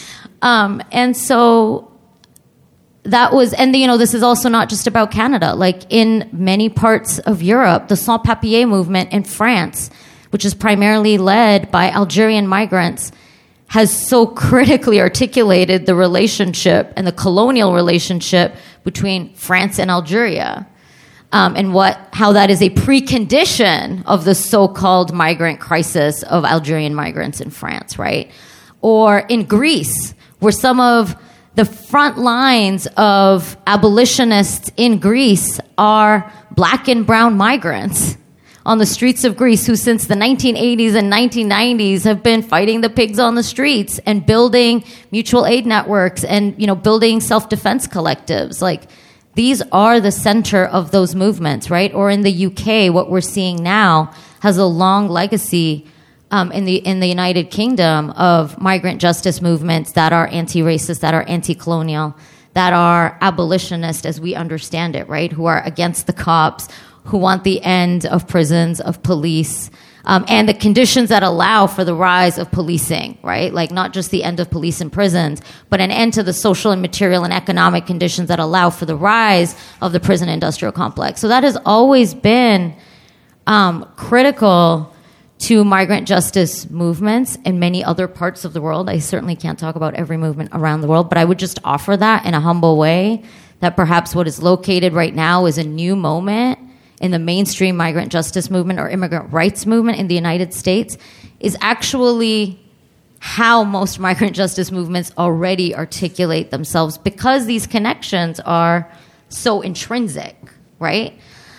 And so that was, and this is also not just about Canada. Like in many parts of Europe, the sans-papiers movement in France, which is primarily led by Algerian migrants, has so critically articulated the relationship and the colonial relationship between France and Algeria, and how that is a precondition of the so-called migrant crisis of Algerian migrants in France, right? Or in Greece, where some of the front lines of abolitionists in Greece are Black and brown migrants on the streets of Greece who since the 1980s and 1990s have been fighting the pigs on the streets and building mutual aid networks and, building self-defense collectives. Like, these are the center of those movements, right? Or in the UK, what we're seeing now has a long legacy in the United Kingdom of migrant justice movements that are anti-racist, that are anti-colonial, that are abolitionist as we understand it, right? Who are against the cops, who want the end of prisons, of police, and the conditions that allow for the rise of policing, right? Like not just the end of police and prisons, but an end to the social and material and economic conditions that allow for the rise of the prison industrial complex. So that has always been critical to migrant justice movements in many other parts of the world. I certainly can't talk about every movement around the world, but I would just offer that in a humble way, that perhaps what is located right now is a new moment in the mainstream migrant justice movement or immigrant rights movement in the United States is actually how most migrant justice movements already articulate themselves, because these connections are so intrinsic, right?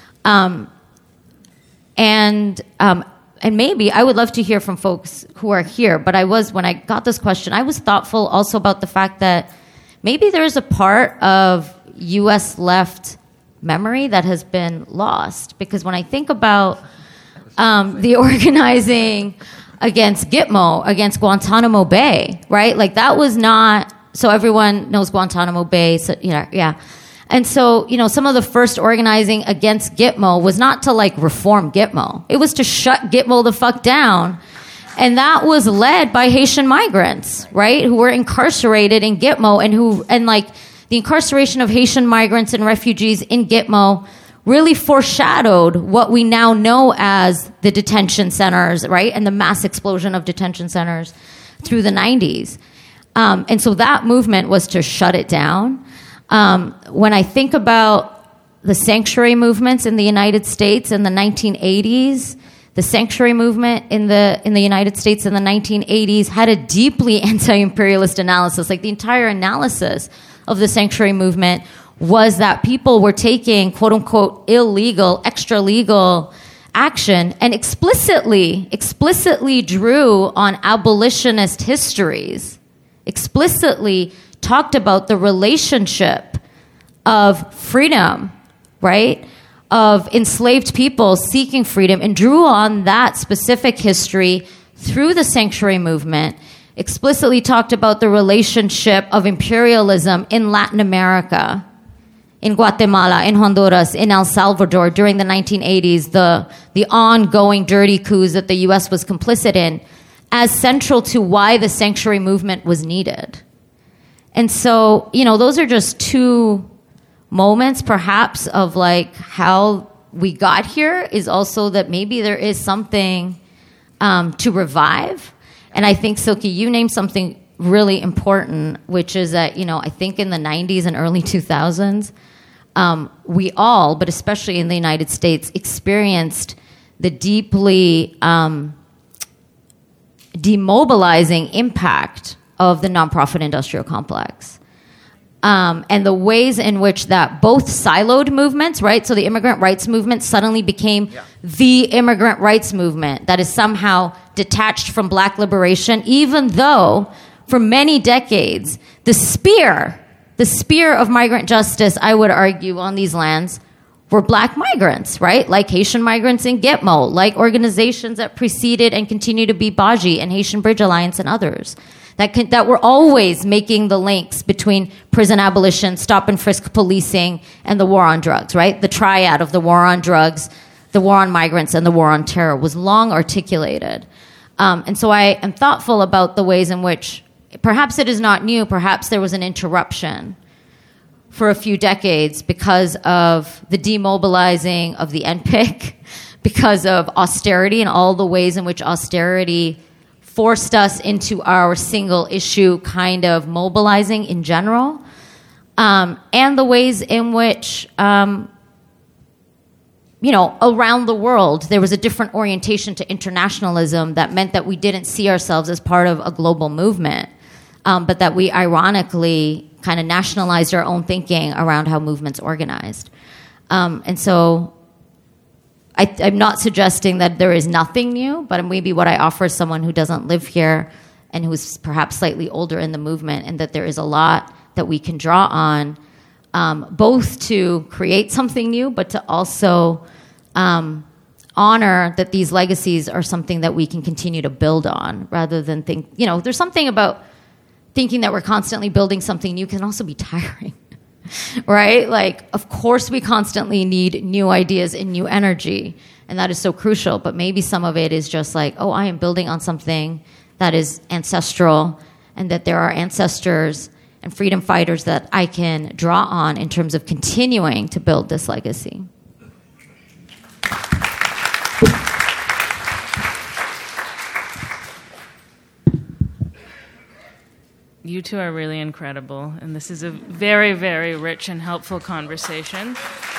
And maybe I would love to hear from folks who are here, but when I got this question, I was thoughtful also about the fact that maybe there's a part of U.S. left memory that has been lost. Because when I think about the organizing against Gitmo, against Guantanamo Bay, right? Like that was not, so everyone knows Guantanamo Bay, so, yeah. And so, some of the first organizing against Gitmo was not to like reform Gitmo. It was to shut Gitmo the fuck down. And that was led by Haitian migrants, right? Who were incarcerated in Gitmo and the incarceration of Haitian migrants and refugees in Gitmo really foreshadowed what we now know as the detention centers, right? And the mass explosion of detention centers through the 90s. And so that movement was to shut it down. When I think about the sanctuary movements in the United States in the 1980s, the sanctuary movement in the United States in the 1980s had a deeply anti-imperialist analysis. Like the entire analysis of the sanctuary movement was that people were taking quote unquote illegal, extra legal action and explicitly drew on abolitionist histories, explicitly talked about the relationship of freedom, right? Of enslaved people seeking freedom, and drew on that specific history through the sanctuary movement, explicitly talked about the relationship of imperialism in Latin America, in Guatemala, in Honduras, in El Salvador during the 1980s, the ongoing dirty coups that the U.S. was complicit in, as central to why the sanctuary movement was needed. And so, those are just two moments, perhaps, of like how we got here, is also that maybe there is something to revive. And I think, Silky, you named something really important, which is that, I think in the 90s and early 2000s, we all, but especially in the United States, experienced the deeply demobilizing impact of the nonprofit industrial complex. And the ways in which that both siloed movements, right? So the immigrant rights movement suddenly became the immigrant rights movement that is somehow detached from black liberation, even though for many decades, the spear of migrant justice, I would argue, on these lands were black migrants, right? Like Haitian migrants in Gitmo, like organizations that preceded and continue to be Baji and Haitian Bridge Alliance and others. That were always making the links between prison abolition, stop and frisk policing, and the war on drugs, right? The triad of the war on drugs, the war on migrants, and the war on terror was long articulated. And so I am thoughtful about the ways in which perhaps it is not new, perhaps there was an interruption for a few decades because of the demobilizing of the NPIC, because of austerity and all the ways in which austerity forced us into our single issue kind of mobilizing in general, and the ways in which, around the world, there was a different orientation to internationalism that meant that we didn't see ourselves as part of a global movement, but that we ironically kind of nationalized our own thinking around how movements organized. And so I'm not suggesting that there is nothing new, but maybe what I offer is someone who doesn't live here and who's perhaps slightly older in the movement, and that there is a lot that we can draw on, both to create something new, but to also honor that these legacies are something that we can continue to build on, rather than think, there's something about thinking that we're constantly building something new can also be tiring. Right? Like, of course we constantly need new ideas and new energy, and that is so crucial, but maybe some of it is just like, oh, I am building on something that is ancestral, and that there are ancestors and freedom fighters that I can draw on in terms of continuing to build this legacy. You two are really incredible, and this is a very, very rich and helpful conversation.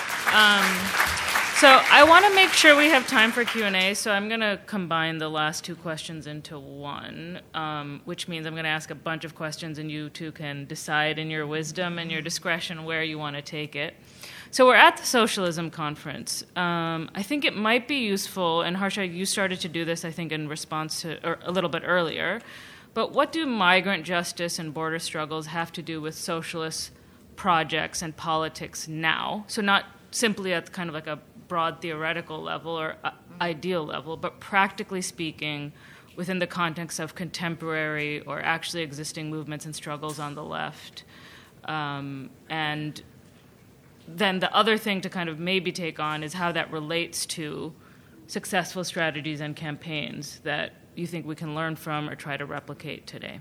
So I want to make sure we have time for Q&A, so I'm going to combine the last two questions into one, which means I'm going to ask a bunch of questions, and you two can decide in your wisdom and your discretion where you want to take it. So we're at the Socialism Conference. I think it might be useful, and Harsha, you started to do this, I think, in response to, or a little bit earlier, but what do migrant justice and border struggles have to do with socialist projects and politics now? So not simply at kind of like a broad theoretical level or ideal level, but practically speaking, within the context of contemporary or actually existing movements and struggles on the left. And then the other thing to kind of maybe take on is how that relates to successful strategies and campaigns that you think we can learn from or try to replicate today.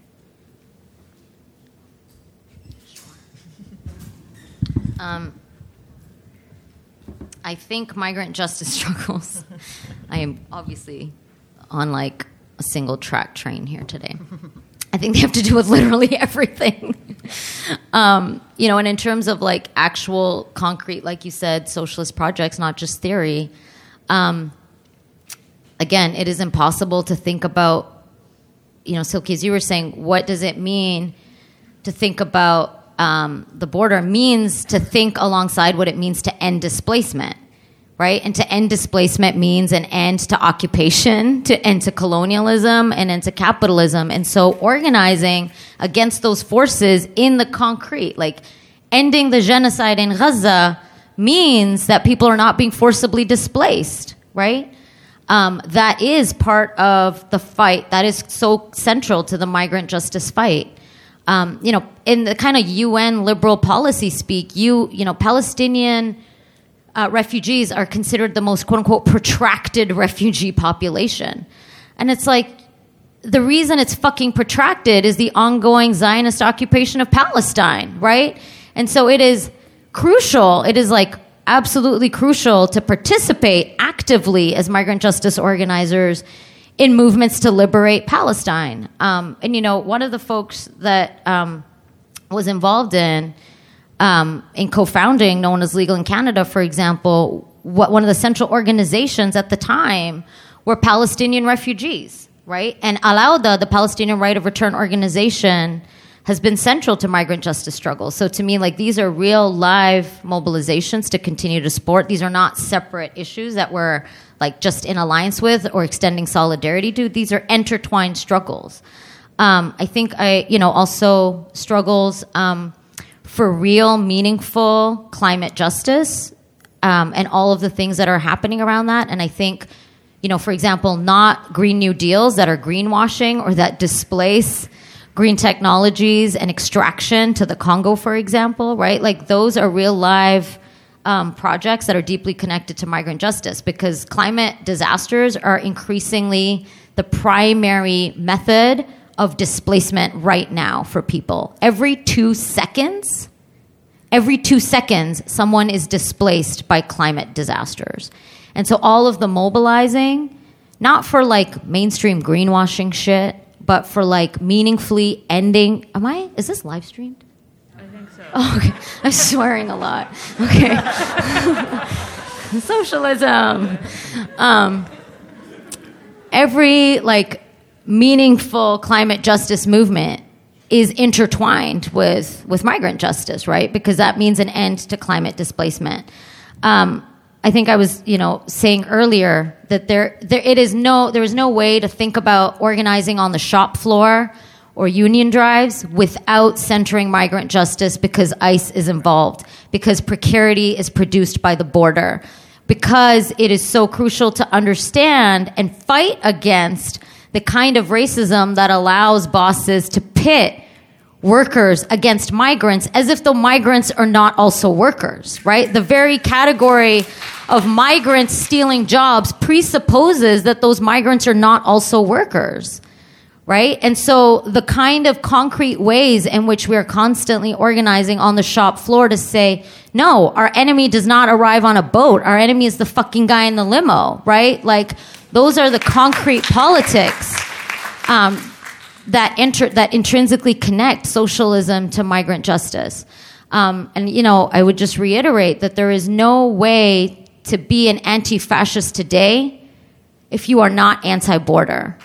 I think migrant justice struggles. I am obviously on like a single track train here today. I think they have to do with literally everything. And in terms of like actual concrete, like you said, socialist projects, not just theory. Again, it is impossible to think about, Silky, as you were saying, what does it mean to think about the border means to think alongside what it means to end displacement, right? And to end displacement means an end to occupation, to end to colonialism, and end to capitalism. And so organizing against those forces in the concrete, like ending the genocide in Gaza, means that people are not being forcibly displaced, right? That is part of the fight. That is so central to the migrant justice fight. In the kind of UN liberal policy speak, Palestinian refugees are considered the most quote unquote protracted refugee population. And it's like, the reason it's fucking protracted is the ongoing Zionist occupation of Palestine, right? And so it is crucial. It is like absolutely crucial to participate actively as migrant justice organizers in movements to liberate Palestine. One of the folks that was involved in co-founding, known as Legal in Canada, for example, one of the central organizations at the time were Palestinian refugees, right? And Al-Awda, the Palestinian Right of Return organization, has been central to migrant justice struggles. So to me, like, these are real live mobilizations to continue to support. These are not separate issues that we're like just in alliance with or extending solidarity to. These are intertwined struggles. I think also struggles for real, meaningful climate justice and all of the things that are happening around that. And I think, for example, not Green New Deals that are greenwashing or that displace green technologies and extraction to the Congo, for example, right? Like, those are real live projects that are deeply connected to migrant justice, because climate disasters are increasingly the primary method of displacement right now for people. Every 2 seconds, someone is displaced by climate disasters. And so all of the mobilizing, not for like mainstream greenwashing shit, but for like meaningfully ending. Is this live streamed? I think so. Oh, okay. I'm swearing a lot. Okay. Socialism. Every like meaningful climate justice movement is intertwined with migrant justice, right? Because that means an end to climate displacement. I think I was, saying earlier that there is no way to think about organizing on the shop floor or union drives without centering migrant justice, because ICE is involved, because precarity is produced by the border, because it is so crucial to understand and fight against the kind of racism that allows bosses to pit workers against migrants as if the migrants are not also workers, right? The very category of migrants stealing jobs presupposes that those migrants are not also workers, right? And so the kind of concrete ways in which we are constantly organizing on the shop floor to say, no, our enemy does not arrive on a boat. Our enemy is the fucking guy in the limo, right? Like, those are the concrete politics that intrinsically connect socialism to migrant justice. And I would just reiterate that there is no way to be an anti-fascist today if you are not anti-border.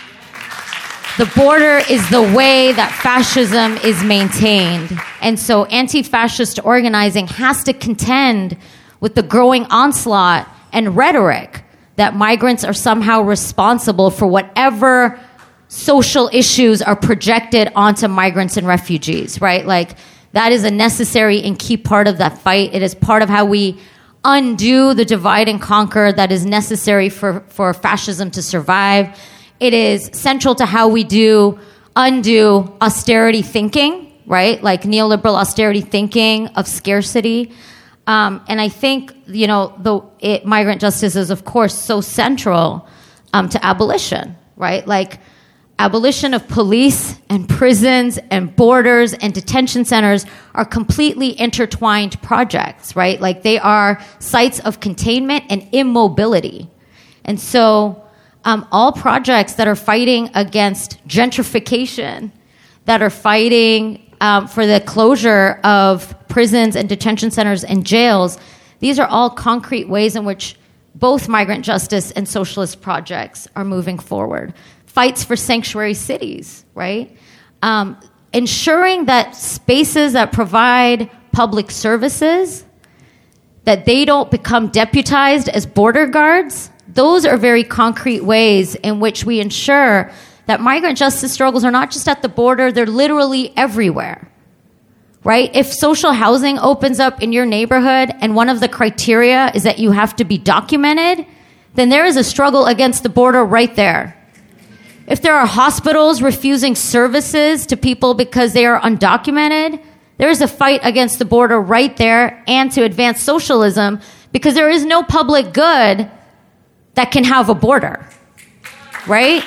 The border is the way that fascism is maintained. And so anti-fascist organizing has to contend with the growing onslaught and rhetoric that migrants are somehow responsible for whatever social issues are projected onto migrants and refugees, right? Like, that is a necessary and key part of that fight. It is part of how we undo the divide and conquer that is necessary for fascism to survive. It is central to how we undo austerity thinking, right? Like neoliberal austerity thinking of scarcity. And I think, migrant justice is, of course, so central to abolition, right? Like, abolition of police and prisons and borders and detention centers are completely intertwined projects, right? Like, they are sites of containment and immobility. And so all projects that are fighting against gentrification, that are fighting for the closure of prisons and detention centers and jails, these are all concrete ways in which both migrant justice and socialist projects are moving forward. Fights for sanctuary cities, right? Ensuring that spaces that provide public services, that they don't become deputized as border guards, those are very concrete ways in which we ensure that migrant justice struggles are not just at the border, they're literally everywhere, right? If social housing opens up in your neighborhood and one of the criteria is that you have to be documented, then there is a struggle against the border right there. If there are hospitals refusing services to people because they are undocumented, there is a fight against the border right there, and to advance socialism, because there is no public good that can have a border, right?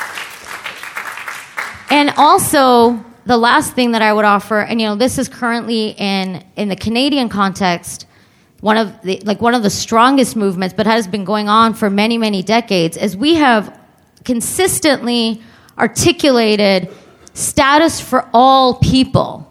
And also, the last thing that I would offer, and this is currently in the Canadian context, one of the strongest movements, but has been going on for many, many decades, is we have consistently articulated status for all people.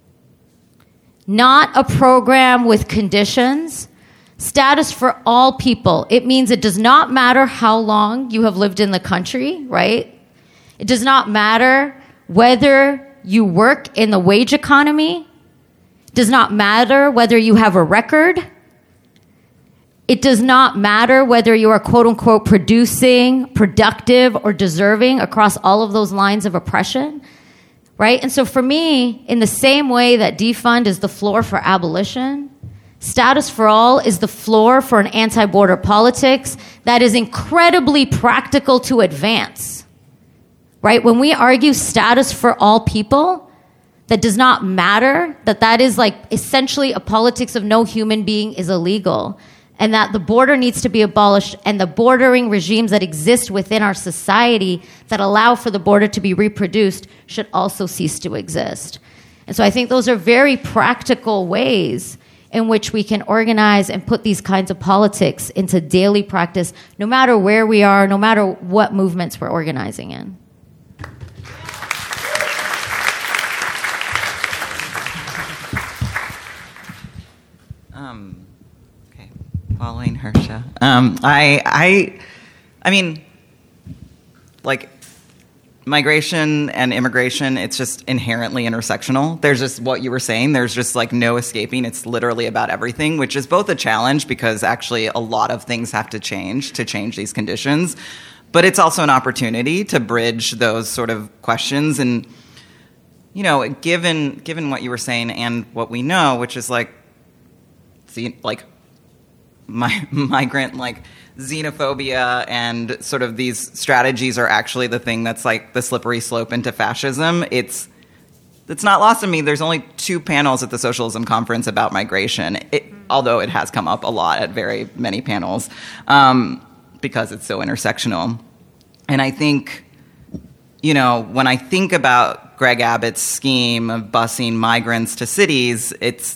Not a program with conditions. Status for all people. It means it does not matter how long you have lived in the country, right? It does not matter whether you work in the wage economy. It does not matter whether you have a record. It does not matter whether you are, quote unquote, producing, productive, or deserving across all of those lines of oppression, right? And so for me, in the same way that defund is the floor for abolition, status for all is the floor for an anti-border politics that is incredibly practical to advance, right? When we argue status for all people, that does not matter, that is like essentially a politics of no human being is illegal, and that the border needs to be abolished, and the bordering regimes that exist within our society that allow for the border to be reproduced should also cease to exist. And so I think those are very practical ways in which we can organize and put these kinds of politics into daily practice, no matter where we are, no matter what movements we're organizing in. Okay, following Harsha. I mean, like, migration and immigration, it's just inherently intersectional. There's just what you were saying. There's just like no escaping. It's literally about everything, which is both a challenge because actually a lot of things have to change these conditions. But it's also an opportunity to bridge those sort of questions. And, given what you were saying and what we know, which is migrant, xenophobia and sort of these strategies are actually the thing that's like the slippery slope into fascism. It's not lost on me. There's only 2 panels at the Socialism Conference about migration, although it has come up a lot at very many panels because it's so intersectional. And I think, when I think about Greg Abbott's scheme of busing migrants to cities,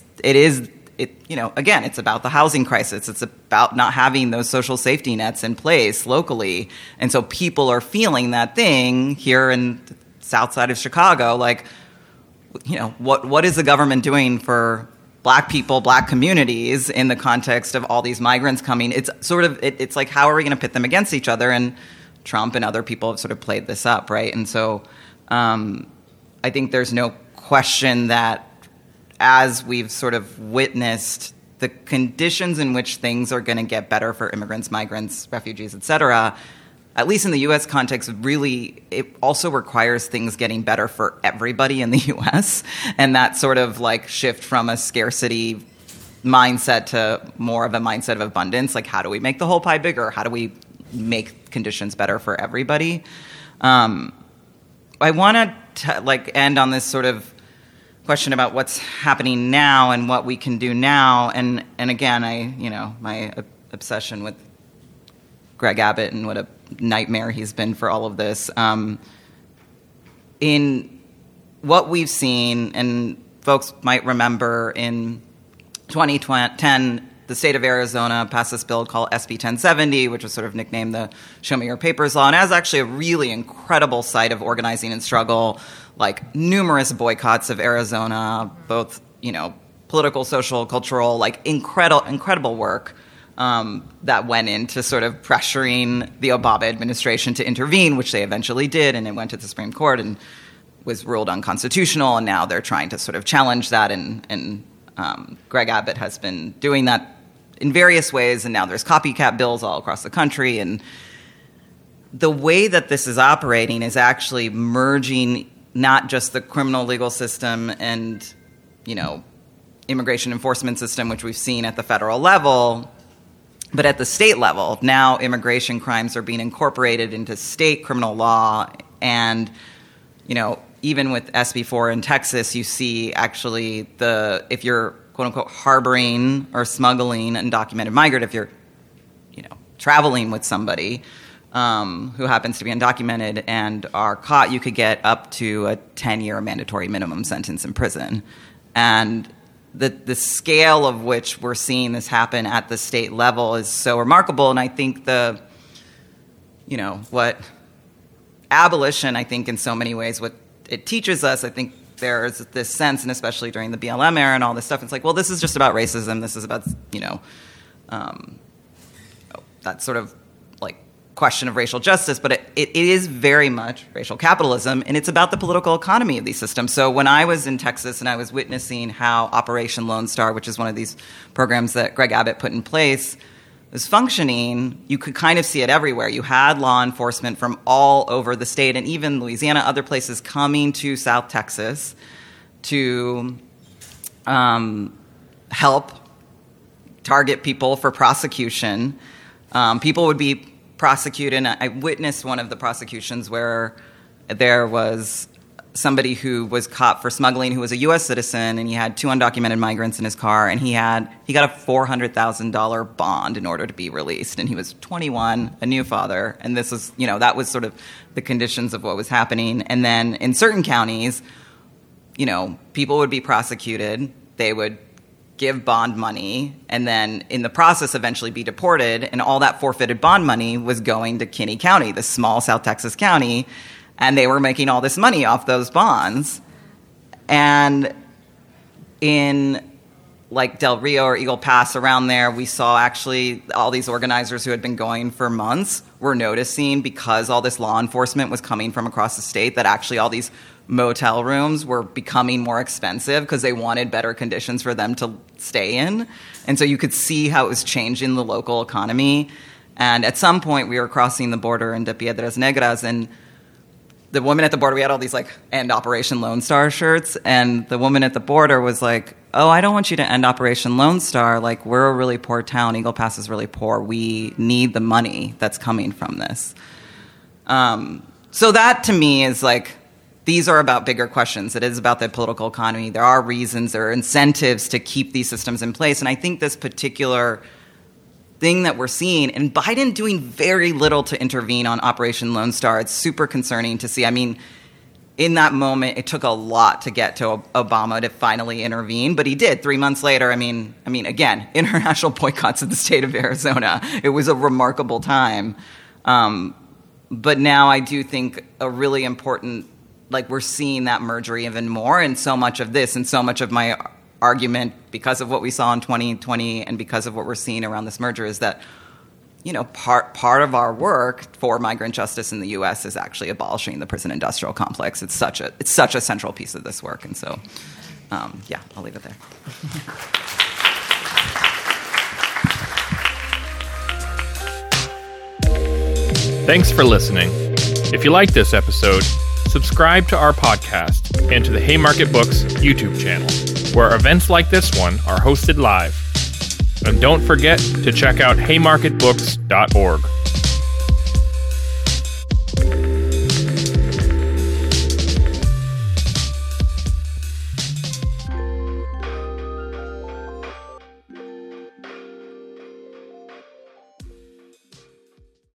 again, it's about the housing crisis. It's about not having those social safety nets in place locally. And so people are feeling that thing here in south side of Chicago, like, you know, what is the government doing for Black people, Black communities in the context of all these migrants coming? It's sort of, it's like, how are we going to pit them against each other? And Trump and other people have sort of played this up, right? And so I think there's no question that as we've sort of witnessed the conditions in which things are going to get better for immigrants, migrants, refugees, et cetera, at least in the U.S. context, really, it also requires things getting better for everybody in the U.S. And that sort of like shift from a scarcity mindset to more of a mindset of abundance. Like, how do we make the whole pie bigger? How do we make conditions better for everybody? I want to like end on this sort of question about what's happening now and what we can do now. And again, my obsession with Greg Abbott and what a nightmare he's been for all of this. In what we've seen, and folks might remember in 2010, the state of Arizona passed this bill called SB 1070, which was sort of nicknamed the Show Me Your Papers law, and as actually a really incredible site of organizing and struggle, like numerous boycotts of Arizona, both, you know, political, social, cultural, like incredible work that went into sort of pressuring the Obama administration to intervene, which they eventually did, and it went to the Supreme Court and was ruled unconstitutional, and now they're trying to sort of challenge that, and Greg Abbott has been doing that in various ways, and now there's copycat bills all across the country, and the way that this is operating is actually merging not just the criminal legal system and, you know, immigration enforcement system, which we've seen at the federal level, but at the state level. Now immigration crimes are being incorporated into state criminal law, and, you know, even with SB 4 in Texas, you see actually if you're quote unquote harboring or smuggling an undocumented migrant, if you're, you know, traveling with somebody who happens to be undocumented and are caught, you could get up to a 10-year mandatory minimum sentence in prison. And the scale of which we're seeing this happen at the state level is so remarkable. And I think what abolition, I think in so many ways, what it teaches us, I think there's this sense, and especially during the BLM era and all this stuff, it's like, well, this is just about racism. This is about, you know, that sort of like question of racial justice, but it is very much racial capitalism, and it's about the political economy of these systems. So when I was in Texas and I was witnessing how Operation Lone Star, which is one of these programs that Greg Abbott put in place, was functioning, you could kind of see it everywhere. You had law enforcement from all over the state, and even Louisiana, other places, coming to South Texas to help target people for prosecution. People would be prosecuted, and I witnessed one of the prosecutions where there was somebody who was caught for smuggling who was a U.S. citizen, and he had 2 undocumented migrants in his car, and he got a $400,000 bond in order to be released, and he was 21, a new father, and this was, you know, that was sort of the conditions of what was happening. And then in certain counties, you know, people would be prosecuted, they would give bond money, and then in the process eventually be deported, and all that forfeited bond money was going to Kinney County, the small South Texas county, and they were making all this money off those bonds. And in like Del Rio or Eagle Pass, around there, we saw actually all these organizers who had been going for months were noticing, because all this law enforcement was coming from across the state, that actually all these motel rooms were becoming more expensive because they wanted better conditions for them to stay in. And so you could see how it was changing the local economy. And at some point we were crossing the border into Piedras Negras, and the woman at the border, we had all these like End Operation Lone Star shirts, and the woman at the border was like, oh, I don't want you to end Operation Lone Star. Like, we're a really poor town. Eagle Pass is really poor. We need the money that's coming from this. So that to me is like, these are about bigger questions. It is about the political economy. There are reasons, there are incentives to keep these systems in place. And I think this particular thing that we're seeing, and Biden doing very little to intervene on Operation Lone Star, it's super concerning to see. I mean, in that moment, it took a lot to get to Obama to finally intervene, but he did 3 months later. I mean, again, international boycotts of the state of Arizona. It was a remarkable time. But now I do think a really important like we're seeing that merger even more. And so much of this and so much of my argument, because of what we saw in 2020 and because of what we're seeing around this merger, is that, part of our work for migrant justice in the U.S. is actually abolishing the prison industrial complex. It's such a central piece of this work. And so, I'll leave it there. Thanks for listening. If you like this episode, subscribe to our podcast and to the Haymarket Books YouTube channel, where events like this one are hosted live. And don't forget to check out haymarketbooks.org.